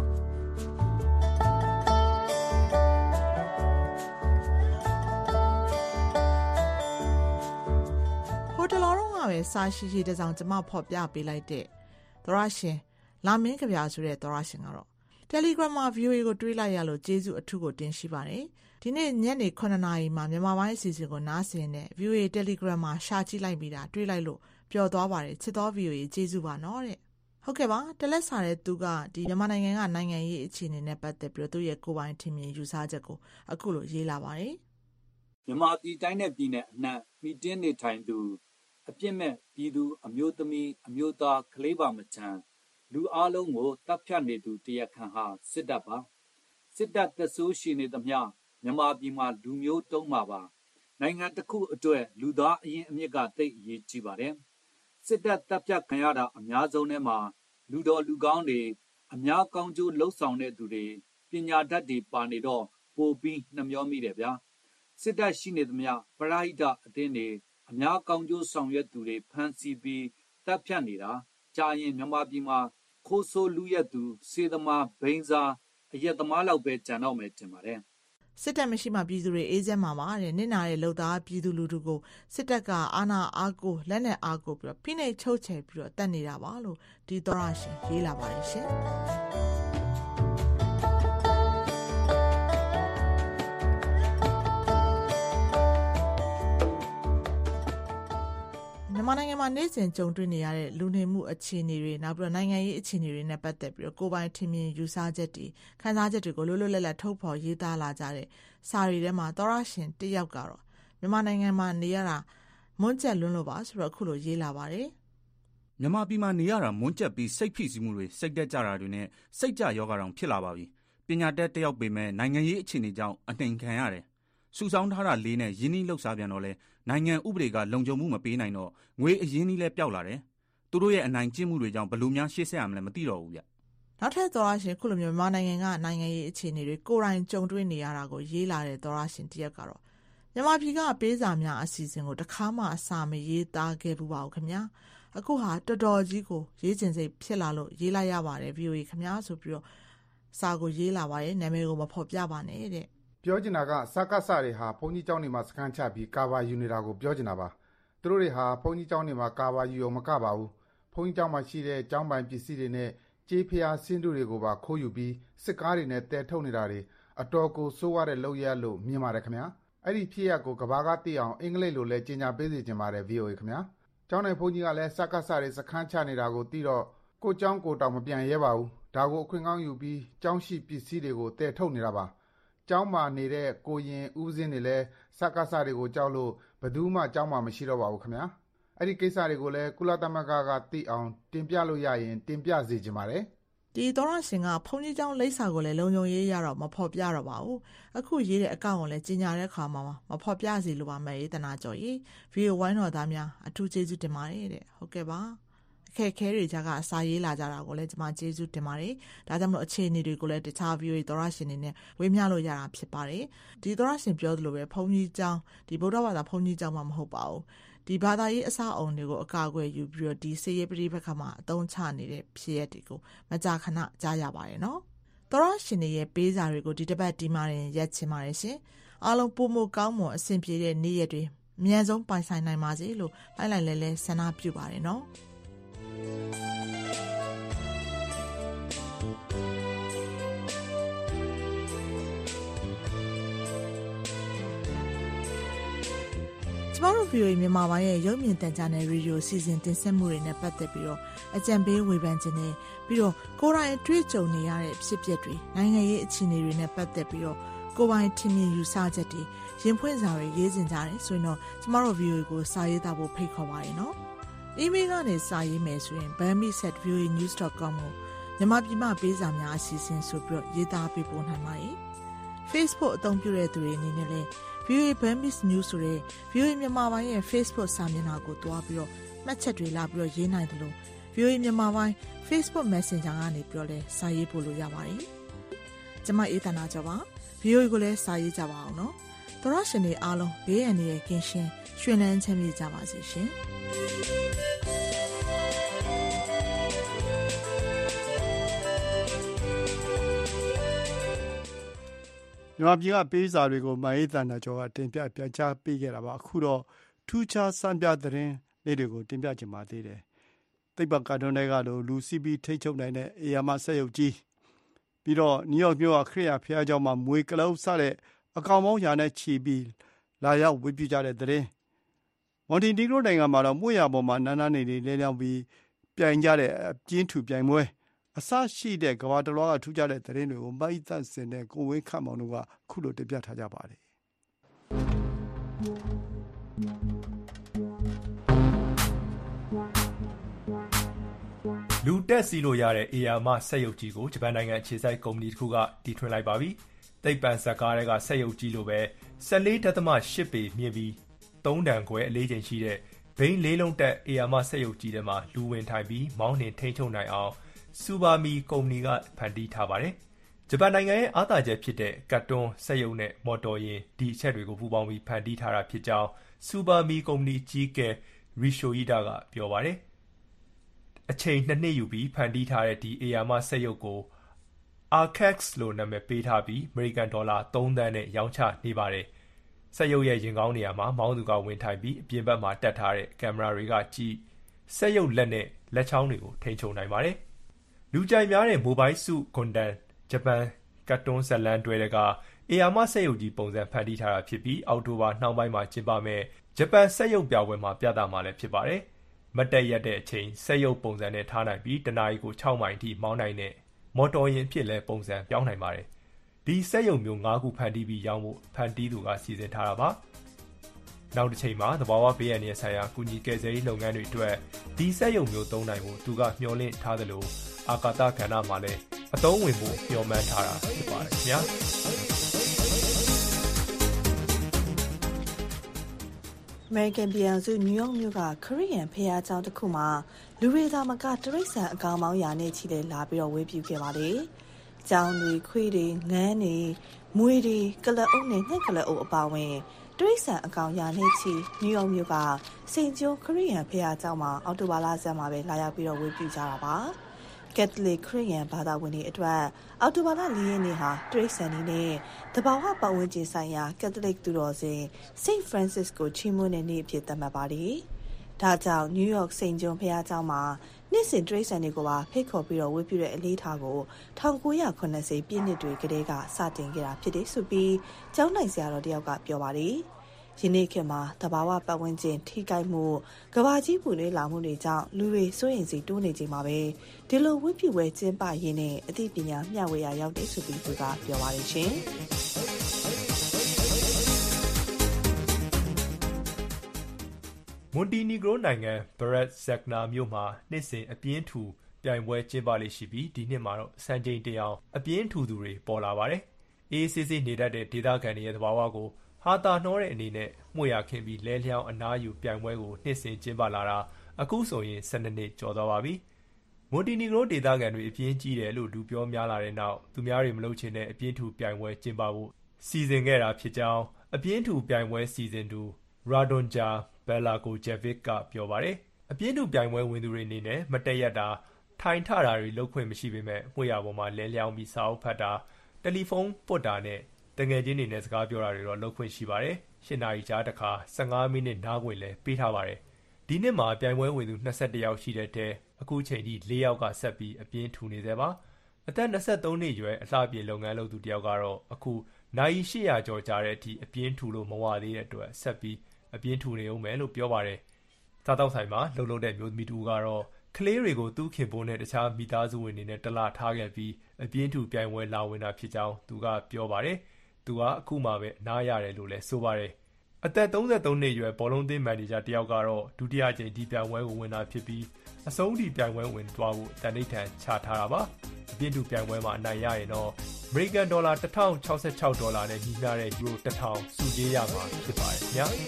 ဟိုတလောတော့ကပဲစာရှိတဲ့ဆောင်ကျမဖော်ပြပေးလိုက်တဲ့သောရရှင်လာမင်းကြပြဆိုတဲ့သောရရှင်ကတော့ Telegram မှာ VOA ကိုတွေးလိုက်ရလို့ကျေးဇူးအထူးကိုတင်ရှိပါတယ်ဒီနေ့ညနေ9:00 နာရီမှာမြန်မာပိုင်းအစီအစဉ်ကိုနားဆင်တဲ့ VOA Telegram မှာရှာကြည့်လိုက်ပြီးတာတွေးလိုက်လို့ပျော်သွားပါတယ်ချစ်တော် VOA ကျေးဇူးပါနော်တဲ့ဟုတ်ကဲ့ပါတလက်စာတဲ့သူကဒီမြန်မာနိုင်ငံကနိုင်ငံရေးအခြေအနေနဲ့ပတ်သက်ပြီးတော့သူ့ရဲ့ကိုယ်ပိုင်ထင်မြင်ယူဆချက်ကိုအခုလိုရေးလာပါတယ်မြန်မာပြည်တိုင်းနဲ့ပြည်နယ်အနှံ့မိတင်းနေထိုင်သူအပြစ်မဲ့ပြည်သူအမျိုးသမီးအမျိုးသားကလေးပါမချမ်းလူအလုံးကိုတပ်ဖြတ်နေသူတရားခံဟာစစ်တပ်ပါစစ်တပ်တဆိုးရှိနေသမျှမြန်မာပြည်မှာလူမျိုးတုံးမှာပါနိုင်ငံတစ်ခုအတွက်လူသားအရင်အမြစ်ကတိတ်အရေးကြီးပါတယ်စစ်တပ်တပ်ဖြတ်ခံရတာအများဆုံးထဲမှာလူတော်လူကောင်းတွေအများကောင်းကျိုးလှုပ်ဆောင်တဲ့သူတွေပညာတတ်တွေပါနေတော့ပိုပြီးနှမျောမိတယ်ဗျာစစ်တပ်ရှိနေသမျှပရိဟိတအသင်းတွေအများကောင်းကျိုးဆောင်ရွက်သူတွေဖမ်းဆီးပြီးတပ်ဖြတ်နေတာကြာရင်မြန်မာပြည်မှာခိုးဆိုးလူရက်သူစေသမားဘိန်းစားအရက်သမားလောက်ပဲကြံတော့မယ်ထင်ပါတယ်စစ်တပ်မရှိမှပြည်သူတွေအေးချမ်းမှာပါတဲ့နစ်နာတဲ့လုံသားပြည်သူလူထုကိုစစ်တပ်ကအာဏာအားကိုလက်နဲ့အားကိုပြီးတော့ဖိနှိပ်ချုပ်ချယ်ပြီးတော့တတ်နေတာပါလို့ဒီသောရရှင်ရေးလာပါတယ်ရှင်မြန်မာနိုင်ငံမှာနေ့စဉ်ကြုံတွေ့နေရတဲ့လူနေမှုအခြေအနေတွေနောက်ပြီးတော့နိုင်ငံရေးအခြေအနေတွေနဲ့ပတ်သက်ပြီးတော့ကိုယ်ပိုင်ထင်မြင်ယူဆချက်တွေခံစားချက်တွေကိုလွတ်လွတ်လပ်လပ်ထုတ်ဖော်ရေးသားလာကြတဲ့စာရီထဲမှာသောရရှင်တစ်ယောက်ကတော့မြန်မာနိုင်ငံမှာနေရတာမွန်းကျက်လွန်းလို့ပါဆိုတော့အခုလိုရေးလာပါတယ်မြန်မာပြည်မှာနေရတာမွန်းကျက်ပြီးစိတ်ဖိစီးမှုတွေစိတ်တက်ကြတာတွေနဲ့စိတ်ကြယောဂတောင်ဖြစ်လာပါပြီပညာတတ်တစ်ယောက်ပေမဲ့နိုင်ငံရေးအခြေအနေကြောင့်အနှိမ်ခံရတယ်စုဆောင်းထားတာလေးနဲ့ရင်းနှီးလှုပ်ရှားပြန်တော့လဲနိုင်ငံဥပဒေကလုံခြုံမှုမပေးနိုင်တော့ငွေအရင်းနှီးလဲပျောက်လာတယ်သူတို့ရဲ့အနိုင်ကျင့်မှုတွေကြောင့်ဘယ်လိုများရှေ့ဆက်ရမလဲမသိတော့ဘူးဗျနောက်ထပ်သောရရှင်ခုလိုမျိုးမြန်မာနိုင်ငံကနိုင်ငံရေးအခြေအနေတွေကိုယ်တိုင်ကြုံတွေ့နေရတာကိုရေးလာတဲ့သောရရှင်တစ်ယောက်ကတော့မြန်မာပြည်ကပေးစာများအစီအစဉ်ကိုတစ်ခါမှအစာမရေးသားခဲ့ဘူးပါဘူးခင်ဗျာအခုဟာတော်တော်ကြီးကိုရေးကျင်စိတ်ဖြစ်လာလို့ရေးလိုက်ရပါတယ် VOA ခင်ဗျာဆိုပြီးတော့စာကိုရေးလာပါတယ်နာမည်ကိုမဖော်ပြပါနဲ့တဲ့ပြောချင်တာကစကစတွေဟာဘုန်းကြီးကျောင်းတွေမှာစခန်းချပြီးကာဗာယူနေတာကိုပြောချင်တာပါသူတို့တွေဟာဘုန်းကြီးကျောင်းတွေမှာကာဗာယူရုံမကပါဘူးဘုန်းကြီးကျောင်းမှာရှိတဲ့ကျောင်းပိုင်ပစ္စည်းတွေနဲ့ကြေးဖျားဆင်းတုတွေကိုပါခိုးယူပြီးစစ်ကားတွေနဲ့တဲထုတ်နေတာတွေအတော်ကိုစိုးရတဲ့လုပ်ရလို့မြင်ပါတယ်ခင်ဗျာအဲ့ဒီဖြစ်ရပ်ကိုကဘာကသိအောင်အင်္ဂလိပ်လိုလဲကြီးညာပေးစီခြင်းပါတယ် VOA ခင်ဗျာကျောင်းနယ်ဘုန်းကြီးကလည်းစကစတွေစခန်းချနေတာကိုသိတော့ကိုကျောင်းကိုတောင်မပြန်ရဲပါဘူးဒါကိုအခွင့်ကောင်းယူပြီးကျောင်းရှိပစ္စည်းတွေကိုတဲထုတ်နေတာပါကျောင်းမှာနေတဲ့ကိုရင်ဦးစင်းတွေလည်းစကစတွေကိုကြောက်လို့ဘယ်သူမှကျောင်းမှာမရှိတော့ပါဘူးခင်ဗျာအဲ့ဒီကိစ္စတွေကိုလည်းကုလသမဂ္ဂကသိအောင်တင်ပြလို့ရရင်တင်ပြစေချင်ပါတယ်ဒီသောရရှင်ကဘုန်းကြီးကျောင်းလိပ်စာကိုလည်းလုံခြုံရေးရတော့မဖော်ပြတော့ပါဘူးအခုရေးတဲ့အကောင့်ကိုလည်းကြီးညာတဲ့ခါမှာမဖော်ပြစီလိုပါမယ်တနာကျော်ကြီးဗီဒီယိုဝိုင်းတော်သားများအထူးကျေးဇူးတင်ပါတယ်တဲ့ဟုတ်ကဲ့ပါအခက်ခဲတွေကြကအစာရေးလာကြတာကိုလည်းကျွန်မကျေးဇူးတင်ပါတယ်ဒါကြောင့်မလို့အခြေအနေတွေကိုလည်းတခြား VOA သောရရှင်တွေနဲ့ဝေမျှလို့ရတာဖြစ်ပါတယ်ဒီသောရရှင်ပြောသလိုပဲဘုန်းကြီးကျောင်းဒီဗုဒ္ဓဘာသာဘုန်းကြီးကျောင်းမှာမဟုတ်ပါဘူးဒီဘာသာရေးအစအုံတွေကိုအကာအကွယ်ယူပြီးတော့ဒီစေရေးပရိပခါမှာအသုံးချနေတဲ့ဖြစ်ရပ်တွေကိုမကြာခဏကြားရပါတယ်နော်သောရရှင်တွေရဲ့ပေးစာတွေကိုဒီတစ်ပတ်ဒီမှာရက်ချင်ပါတယ်ရှင်အားလုံးပုံမကောင်းမွန်အဆင်ပြေတဲ့နေ့ရက်တွေအမြန်ဆုံးပိုင်ဆိုင်နိုင်ပါစေလို့လိုက်လဲဆန္ဒပြုပါတယ်နော်ကျမတို့ VOA မြန်မာပိုင်းရဲ့ရုပ်မြင်သံကြားနယ်ရေဒီယိုစီစဉ်တင်ဆက်မှုတွေနဲ့ပတ်သက်ပြီးတော့အကြံပေးဝေဖန်ခြင်းနဲ့ပြီးတော့ကိုယ်တိုင်အတွေ့အကြုံနေရတဲ့ဖြစ်ပျက်တွေနိုင်ငံရေးအခြေအနေတွေနဲ့ပတ်သက်ပြီးတော့ကိုယ်ပိုင်ထင်မြင်ယူဆချက်တွေရင်ဖွင့်စာတွေရေးစင်ကြတယ်ဆိုရင်တော့ကျမတို့ VOA ကိုစာရေးသားဖို့ဖိတ်ခေါ်ပါတယ်နော်။ email ကနေစာရေးမယ်ဆိုရင် bami@voanews.com ကိုမြန်မာပြည်မှာပေးစာများအစီအစဉ်ဆိုပြီးတော့ရေးသားပေးပို့နိုင်ပါတယ်။ Facebook အသုံးပြုတဲ့သူတွေအနေနဲ့လည်း VOA Burmese News ဆိုတဲ့ VOA မြန်မာပိုင်းရဲ့ Facebook စာမျက်နှာကိုတွားပြီးတော့မှတ်ချက်တွေလာပြီးတော့ရေးနိုင်တယ်လို့ VOA မြန်မာပိုင်း Facebook Messenger ကနေပြီးတော့လည်းစာရေးပို့လို့ရပါတယ်။ကျွန်မအေးသနာကျော်ပါ VOA ကိုလည်းစာရေးကြပါအောင်နော်။သောရရှင်တွေအားလုံးဘေးအန္တရာယ်ကင်းရှင်းရွှင်လန်းချမ်းမြေ့ကြပါစေရှင်။မြန်မာပြည်ကပေးစာတွေကိုမအေးသန္တာကျော်ကတင်ပြပြန်ချပေးခဲ့တာပါအခုတော့ထူးခြားစံပြသတင်းလေးတွေကိုတင်ပြချင်ပါသေးတယ်သိပ္ပံကာတွန်းတွေကလိုလူစီပီထိတ်ချုပ်နိုင်တဲ့အေယာမဆက်ရုပ်ကြီးပြီးတော့နယူးယောက်မြို့ကခရစ်ယာန်ဘုရားကျောင်းမှာမွေကလုတ်စတဲ့အကောင်ပေါင်းရာနဲ့ချီပြီးလာရောက်ဝေပြုကြတဲ့သတင်းမွန်တီနီဂရိုနိုင်ငံမှာတော့မှုရပေါ်မှာနာနာနေနေလဲလျောင်းပြီးပြိုင်ကြတဲ့အပြင်းထူပြိုင်ပွဲအစရှိတဲ့ကဘာတလွားကထူးခြားတဲ့သတင်းတွေကိုမိုက်သက်စင်တဲ့ကိုဝင်းခန့်မောင်တို့ကခုလိုတင်ပြထားကြပါတယ်လူတက်စီလို့ရတဲ့အေယာမဆက်ရုပ်ကြီးကိုဂျပန်နိုင်ငံအခြေစိုက်ကုမ္ပဏီတစ်ခုကတီထွင်လိုက်ပါပြီသိပ္ပံဇာတ်ကားတွေကဆက်ရုပ်ကြီးလိုပဲ 14.8 ပေမြင့်ပြီး3တန်ခွဲအလေးချိန်ရှိတဲ့ဘိန်းလေးလုံးတက်အေယာမဆက်ရုပ်ကြီးထဲမှာလူဝင်ထိုင်ပြီးမောင်းနှင်ထိန်းချုပ်နိုင်အောင်စူဘာမီကုမ္ပဏီကဖန်တီးထားပါတယ်။ဂျပန်နိုင်ငံရဲ့အားသာချက်ဖြစ်တဲ့ကတ်တွန်းစက်ရုပ်နဲ့မော်တော်ယာဉ်ဒီအချက်တွေကိုပူးပေါင်းပြီးဖန်တီးထားတာဖြစ်ကြောင်းစူဘာမီကုမ္ပဏီကြီးကဲရီရှိုယီဒါကပြောပါတယ်။အချိန်2နှစ်ယူပြီးဖန်တီးထားတဲ့ဒီအေယာမစက်ရုပ်ကို Arcax လို့နာမည်ပေးထားပြီးအမေရိကန်ဒေါ်လာ3သန်းနဲ့ရောင်းချနေပါတယ်။စက်ရုပ်ရဲ့ရင်ကောင်းနေရာမှာမောင်းသူကဝင်ထိုင်ပြီးအပြင်ဘက်မှာတက်ထားတဲ့ကင်မရာတွေကကြည့်စက်ရုပ်လက်နဲ့လက်ချောင်းတွေကိုထိန်းချုပ်နိုင်ပါတယ်။လူကြိုက်များတဲ့မိုဘိုင်းစုဂွန်ဒန်ဂျပန်ကတ်တွန်းဇလန်တွဲတွေကအေယာမစက်ရုပ်ကြီးပုံစံဖန်တီးထားတာဖြစ်ပြီးအောက်တိုဘာနှောင်းပိုင်းမှာကျင်းပမဲ့ဂျပန်စက်ရုပ်ပြပွဲမှာပြသမှာလည်းဖြစ်ပါတယ်။မတ်တက်ရက်တဲ့အချိန်စက်ရုပ်ပုံစံနဲ့ထားနိုင်ပြီးတနာရီကို6မိုင်အထိမောင်းနိုင်တဲ့မော်တော်ယာဉ်ဖြစ်လဲပုံစံပြောင်းနိုင်ပါတယ်။ဒီစက်ရုပ်မျိုး9ခုဖန်တီးပြီးရောင်းဖို့ဖန်တီးသူကစီစဉ်ထားတာပါ။နောက်တစ်ချိန်မှာသဘာဝဘေးအန္တရာယ်ဆိုင်ရာကုညီကယ်ဆယ်ရေးလုပ်ငန်းတွေအတွက်ဒီစက်ရုပ်မျိုးသုံးနိုင်ဖို့သူကမျှော်လင့်ထားသလိုအာကာသကဏ္ဍမှာလည်းအသုံးဝင်ဖို့မျှော်မှန်းထားတာဖြစ်ပါတယ်ခင်ဗျာအမေရိကန်ပြည်ထောင်စုနယူးယောက်မြို့ကခရစ်ယာန်ဘုရားကျောင်းတစ်ခုမှာလူတွေသာမကတရိတ်ဆန်အကောင်ပေါင်းရာနဲ့ချီတဲ့လာပြီးတော့ဝေပြုခဲ့ပါတယ်။ကျောင်းတွေခွေးတွေငန်းတွေမွေတွေကလအုပ်နဲ့ငှက်ကလအုပ်အပါဝင်တရိတ်ဆန်အကောင်ရာနဲ့ချီနယူးယောက်မြို့ကစိန့်ကျုံခရစ်ယာန်ဘုရားကျောင်းမှာအောက်တိုဘာလဆန်းမှာပဲလာရောက်ပြီးတော့ဝေပြုကြတာပါ။ကက်သလစ်ခရစ်ယာန်ဘာသာဝင်တွေအတွက်အောက်တိုဘာလ4ရက်နေ့ဟာတရိတ်ဆန်နေနဲ့တဘာဝပတ်ဝန်းကျင်ဆိုင်ရာကက်သလစ်သူတော်စင် Saint Francis ကိုချီးမွမ်းတဲ့နေ့အဖြစ်သတ်မှတ်ပါတယ်။ဒါကြောင့်နယူးယောက်စိန့်ကျုံဘုရားကျောင်းမှာနှစ်စဉ်တရိတ်ဆန်တွေကိုပါဖိတ်ခေါ်ပြီးတော့ဝေပြုတဲ့အလေးထားကို1980ပြည့်နှစ်တွေကတည်းကစတင်ခဲ့တာဖြစ်တယ်ဆိုပြီးကျောင်းနိုင်ဆရာတော်တယောက်ကပြောပါတယ်။ယနေ့ခေတ်မှာတဘာဝပတ်ဝန်းကျင်ထိခိုက်မှုကဘာကြီးပူနွေးလာမှုတွေကြောင့်လူတွေစိုးရိမ်စိတ်တိုးနေချိန်မှာပဲဒီလိုဝိပုဝဲကျင်းပရင်းနဲ့အသိပညာမျှဝေရရောက်တယ်ဆိုပြီးသူကပြောပါတယ်ရှင်။မွန်တီနီဂရိုနိုင်ငံဘရက်ဇက်နာမြို့မှာနှစ်စဉ်အပြင်းထူပြိုင်ပွဲကျင်းပလေ့ရှိပြီးဒီနှစ်မှာတော့စံချိန်တင်အောင်အပြင်းထူသူတွေပေါ်လာပါတယ်။အေးစစ်စစ်နေတတ်တဲ့ဒေသခံတွေရဲ့သဘာဝကိုဟာတာနှောတဲ့အနေနဲ့မှုရခင်းပြီးလဲလျောင်းအနားယူပြိုင်ပွဲကိုနှစ်စဉ်ကျင်းပလာတာအခုဆိုရင်12နှစ်ကျော်သွားပါပြီ။မွန်တီနီဂရိုဒေသခံတွေအပြင်းကြီးတယ်လို့လူပြောများလာတဲ့နောက်သူများတွေမလုပ်ချင်တဲ့အပြင်းထူပြိုင်ပွဲကျင်းပဖို့စီစဉ်ခဲ့တာဖြစ်ကြောင်းအပြင်းထူပြိုင်ပွဲစီစဉ်သူရာဒွန်ဂျာဘယ်လာကိုဂျက်ဗစ်ကပြောပါတယ်။အပြင်းထူပြိုင်ပွဲဝင်သူတွေအနေနဲ့မတက်ရက်တာထိုင်ထတာတွေလုပ်ခွင့်မရှိပေမဲ့မှုရပေါ်မှာလဲလျောင်းပြီးစာအုပ်ဖတ်တာတယ်လီဖုန်းပွတ်တာနဲ့တငယ်ချင်းတွေနဲ့စကားပြောတာတွေတော့လုပ်ခွင့်ရှိပါတယ်။8နာရီကြားတစ်ခါ15မိနစ်နားခွင့်လည်းပေးထားပါတယ်။ဒီနှစ်မှာပြိုင်ပွဲဝင်သူ21ယောက်ရှိတဲ့တဲ့အခုချိန်ထိ4ယောက်ကဆက်ပြီးအပြင်းထူနေသေးပါ။အသက်23နှစ်အရွယ်အလှပြင်လုပ်ငန်းလုပ်သူတယောက်ကတော့အခုနိုင်800ကျော်ကြာတဲ့အထိအပြင်းထူလို့မဝသေးတဲ့အတွက်ဆက်ပြီးအပြင်းထူနေဦးမယ်လို့ပြောပါတယ်။စားတောက်ဆိုင်မှာလှုပ်တဲ့မျိုးသမီးတူကတော့ကလေးတွေကိုသူ့ခင်ပွန်းနဲ့တခြားမိသားစုဝင်တွေနဲ့တလထားခဲ့ပြီးအပြင်းထူပြိုင်ပွဲလာဝင်တာဖြစ်ကြောင်းသူကပြောပါတယ်။သူကအခုမှပဲအနားရတယ်လို့လည်းဆိုပါတယ်။အသက်33နှစ်အရွယ်ဘောလုံးသင်းမန်နေဂျာတယောက်ကတော့ဒုတိယကြိမ်ဒီပြိုင်ပွဲကိုဝင်တာဖြစ်ပြီးအဆုံးထိပြိုင်ပွဲဝင်သွားဖို့တန်ဋိဌာန်ချထားတာပါ။အပြင်းထူပြိုင်ပွဲမှာအနိုင်ရရင်တော့အမေရိကန်ဒေါ်လာ$1066နဲ့ညီမျှတဲ့ယူရို1000စုကြေးရမှာဖြစ်ပါတယ်ခင်ဗျာ။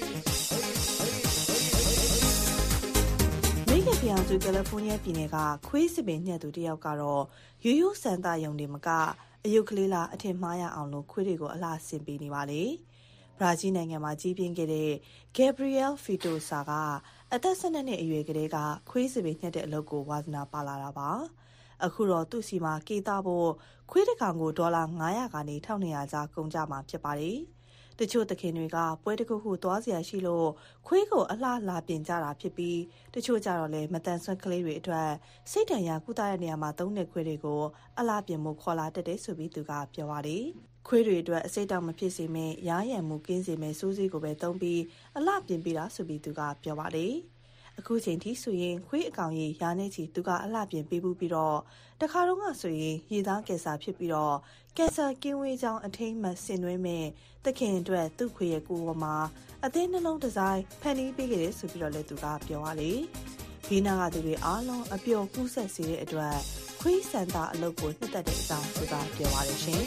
မိခင်ပြောင်စုကယ်လီဖိုးနီးယားပြည်နယ်ကခွေးစစ်ပင်ညက်သူတယောက်ကတော့ရိုးရိုးစံတာယုံတွေမကအယုတ်ကလေးလားအထင်မှားရအောင်လို့ခွေးတွေကိုအလှဆင်ပေးနေပါလေဘရာဇီးနိုင်ငံမှာကြီးပြင်းခဲ့တဲ့ Gabriel Fitosa ကအသက်12နှစ်အရွယ်ကလေးကခွေးစစ်ပင်ညက်တဲ့အလုပ်ကိုဝါသနာပါလာတာပါအခုတော့သူ့စီမှာကေတာဖို့ခွေးတစ်ကောင်ကို$900ကနေ$1200ကြားကုန်ကြမှာဖြစ်ပါတယ်တချို့သခင်တွေကပွဲတစ်ခုခုသွားစရာရှိလို့ခွေးကိုအလှလာပြင်ကြတာဖြစ်ပြီးတချို့ကြတော့လည်းမတန်ဆွမ်းကလေးတွေအတွက်စိတ်တန်ရာကုသတဲ့နေရာမှာသုံးတဲ့ခွေးတွေကိုအလှပြင်မှုခေါ်လာတတ်တယ်ဆိုပြီးသူကပြောပါတယ်ခွေးတွေအတွက်အစိတ်တောင်မဖြစ်စေမဲ့ရားရံမှုကင်းစေမဲ့စိုးစေးကိုပဲသုံးပြီးအလှပြင်ပေးတာဆိုပြီးသူကပြောပါတယ်အခုချိန်ထိဆိုရင်ခွေးအကောင်ကြီးရာနေချီသူကအလှပြင်ပေးပြီးတော့တခါတော့ကဆိုရင်ရေသားကင်ဆာဖြစ်ပြီးတော့ကင်ဆာကင်းဝေးကြောင်းအထိမ်းမှတ်ဆင်နွှဲမဲ့သခင်အတွက်သူ့ခွေးရဲ့ကိုယ်ပေါ်မှာအသေးနှလုံးဒီဇိုင်းဖန်တီးပေးခဲ့တယ်ဆိုပြီးတော့လည်းသူကပြောပါလေဘေးနာကသူတွေအားလုံးအပျော်ကူးဆက်စေတဲ့အတွက်ခွေးစံတာအလုပ်ကိုနှစ်သက်တဲ့အကြောင်းသူကပြောပါတယ်ရှင်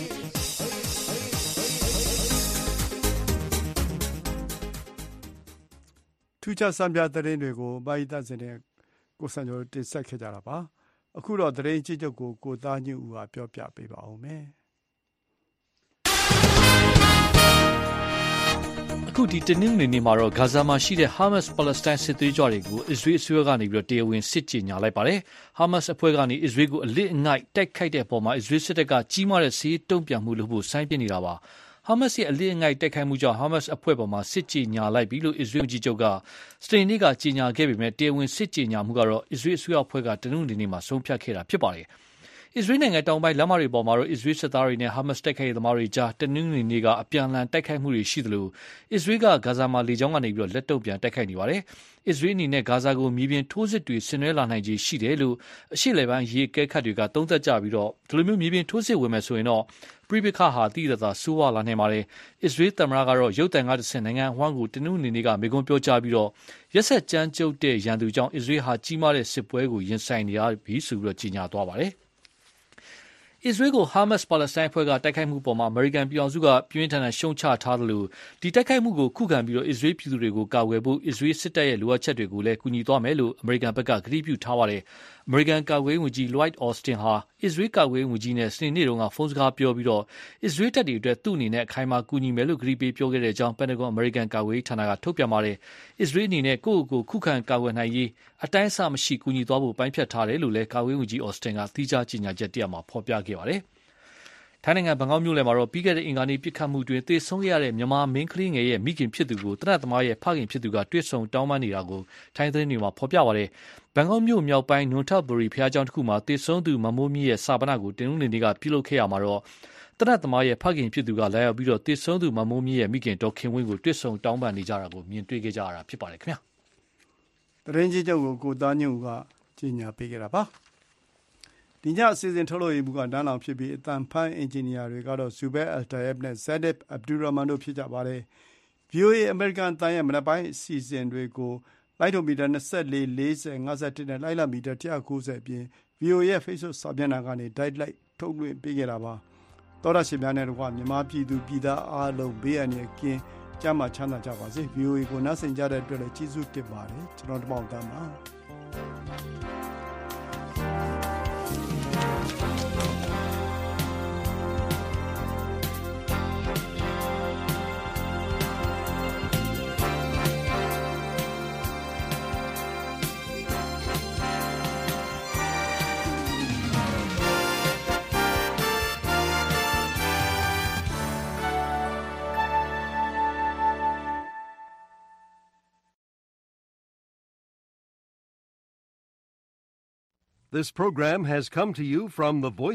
ထူးခြားစံပြသတင်းတွေကိုဘာဤသားစင်တဲ့ကိုစံကျော်တင်ဆက်ခဲ့ကြတာပါအခုတော့သတင်းကြီးချုပ်ကိုသားညူဦးကပြောပြပေးပါဦးမယ်အခုဒီတနင်္ဂနွေနေ့မှာတော့ဂါဇာမှာရှိတဲ့ Hamas Palestine စစ်သွေးကြွတွေကိုအစ္စရေးအစိုးရကနေပြီးတော့တရားဝင်စစ်ကြေညာလိုက်ပါတယ်။ Hamas အဖွဲ့ကနေအစ္စရေးကိုအလစ်အငိုက်တိုက်ခိုက်တဲ့အပေါ်မှာအစ္စရေးစစ်တပ်ကကြီးမားတဲ့စစ်ရေးတုံ့ပြန်မှုလုပ်ဖို့စိုင်းပြနေတာပါ။ Hamas ရဲ့အလစ်အငိုက်တိုက်ခိုက်မှုကြောင့် Hamas အဖွဲ့ပေါ်မှာစစ်ကြေညာလိုက်ပြီလို့အစ္စရေးကြီးချုပ်ကစနေနေ့ကကြေညာခဲ့ပေမဲ့တရားဝင်စစ်ကြေညာမှုကတော့အစ္စရေးအစိုးရအဖွဲ့ကတနင်္ဂနွေနေ့မှာဆုံးဖြတ်ခဲ့တာဖြစ်ပါတယ်။အစ္စရေးနိုင်ငံတောင်ပိုင်းလမ်းမတွေပေါ်မှာတော့အစ္စရေးစစ်သားတွေနဲ့ဟာမတ်စ်တိုက်ခိုက်ရေးသမားတွေကြားတနင်္ဂနွေနေ့ကအပြန်အလှန်တိုက်ခိုက်မှုတွေရှိသလိုအစ္စရေးကဂါဇာမှာလေကြောင်းကနေပြီးတော့လက်တုပ်ပြန်တိုက်ခိုက်နေပါတယ်။အစ္စရေးအနေနဲ့ဂါဇာကိုမြေပြင်ထိုးစစ်တွေဆင်နွှဲလာနိုင်ခြေရှိတယ်လို့အရှေ့လယ်ပိုင်းရေးကဲခတ်တွေကသုံးသပ်ကြပြီးတော့ဒီလိုမျိုးမြေပြင်ထိုးစစ်ဝင်မယ်ဆိုရင်တော့ပြိပခါဟာတိရတာဆိုးဝါလာနိုင်ပါတယ်။အစ္စရေးသမ္မတကတော့ရုတ်တံကတဆင့်နိုင်ငံအဝှမ်းကိုတနင်္ဂနွေနေ့ကမေခွန်းပြောကြားပြီးတော့ရက်ဆက်ကြမ်းကြုတ်တဲ့ရန်သူကြောင့်အစ္စရေးဟာကြီးမားတဲ့စစ်ပွဲကိုရင်ဆိုင်နေရပြီဆိုပြီးတော့ကြေညာသွားပါတယ်။အစ္စရေးကို Hamas Palestine အဖွဲ့ကတိုက်ခိုက်မှုပေါ်မှာအမေရိကန်ပြည်ထောင်စုကပြင်းထန်တဲ့ရှုံချထားသလိုဒီတိုက်ခိုက်မှုကိုခုခံပြီးတော့အစ္စရေးပြည်သူတွေကိုကာကွယ်ဖို့အစ္စရေးစစ်တပ်ရဲ့လိုအပ်ချက်တွေကိုလည်းကူညီသွားမယ်လို့အမေရိကန်ဘက်ကကတိပြုထားပါတယ်။အမေရိကန်ကာကွယ်ရေးဝန်ကြီး Lloyd Austin ဟာအစ္စရေးကာကွယ်ရေးဝန်ကြီးနဲ့စနေနေ့တုန်းကဖုန်းစကားပြောပြီးတော့အစ္စရေးတပ်တွေအတွက်သူ့အနေနဲ့အခိုင်အမာကူညီမယ်လို့ကတိပေးပြောခဲ့တဲ့အကြောင်းပန်တဂွန်အမေရိကန်ကာကွယ်ရေးဌာနကထုတ်ပြန်ပါတယ်။အစ္စရေးအနေနဲ့ကိုယ့်ကိုယ်ခုခံကာကွယ်နိုင်ရေးအတိုင်းအဆမရှိကူညီသွားဖို့ပိုင်းဖြတ်ထားတယ်လို့လည်းကာကွယ်ရေးဝန်ကြီး Austin ကသီးခြားကြေညာချက်တရမှာဖော်ပြခဲ့ပါတယ်။ထိုင်းနိုင်ငံဘန်ကောက်မြို့လယ်မှာတော့ပြီးခဲ့တဲ့အင်္ဂါနေ့ပစ်ခတ်မှုတွင်သေဆုံးခဲ့ရတဲ့မြန်မာမင်းကလေးငယ်ရဲ့မိခင်ဖြစ်သူကိုတနတ်သမားရဲ့ဖခင်ဖြစ်သူကတွေ့ဆုံတောင်းပန်နေတာကိုထိုင်းသတင်းတွေမှာဖော်ပြပါတယ်။ဘန်ကောက်မြို့မြောက်ပိုင်းနွန်ထဘူရီဘုရားကျောင်းတစ်ခုမှာသေဆုံးသူမမိုးမြင့်ရဲ့စာပနာကိုတင်ဦးနေနေ့ကပြုလုပ်ခဲ့ရမှာတော့တနတ်သမားရဲ့ဖခင်ဖြစ်သူကလာရောက်ပြီးတော့သေဆုံးသူမမိုးမြင့်ရဲ့မိခင်ဒေါ်ခင်ဝင်းကိုတွေ့ဆုံတောင်းပန်နေကြတာကိုမြင်တွေ့ခဲ့ကြရတာဖြစ်ပါတယ်ခင်ဗျာ။သတင်းကြီးချုပ်ကိုသားညွန့်ကကြီးညာပေးခဲ့တာပါ။ဒီညအစီအစဉ်ထုတ်လို့ရမှုကနန်းလောင်ဖြစ်ပြီးအတန်ဖန်အင်ဂျင်နီယာတွေကတော့ Zubair Al-Tayeb နဲ့ Zadib Abdurrahman တို့ဖြစ်ကြပါတယ်။ VOA အမေရိကန်တန်ရဲ့မနက်ပိုင်းအစီအစဉ်တွေကိုလိုက်ထုတ်မီတာ24 40 51နဲ့လိုက်လမီတာ190အပြင် VOA ရဲ့ Facebook စာမျက်နှာကနေတိုက်လိုက်ထုတ်လွှင့်ပေးခဲ့တာပါ။သောတာရှင်များနဲ့တကွမြန်မာပြည်သူပြည်သားအားလုံးဘေးအန္တရာယ်ကင်းကျန်းမာချမ်းသာကြပါစေ။ VOA ကိုနားဆင်ကြတဲ့အတွက်လည်းကျေးဇူးတင်ပါတယ်။ကျွန်တော်တမောင်တန်းပါ။ This program has come to you from the Voice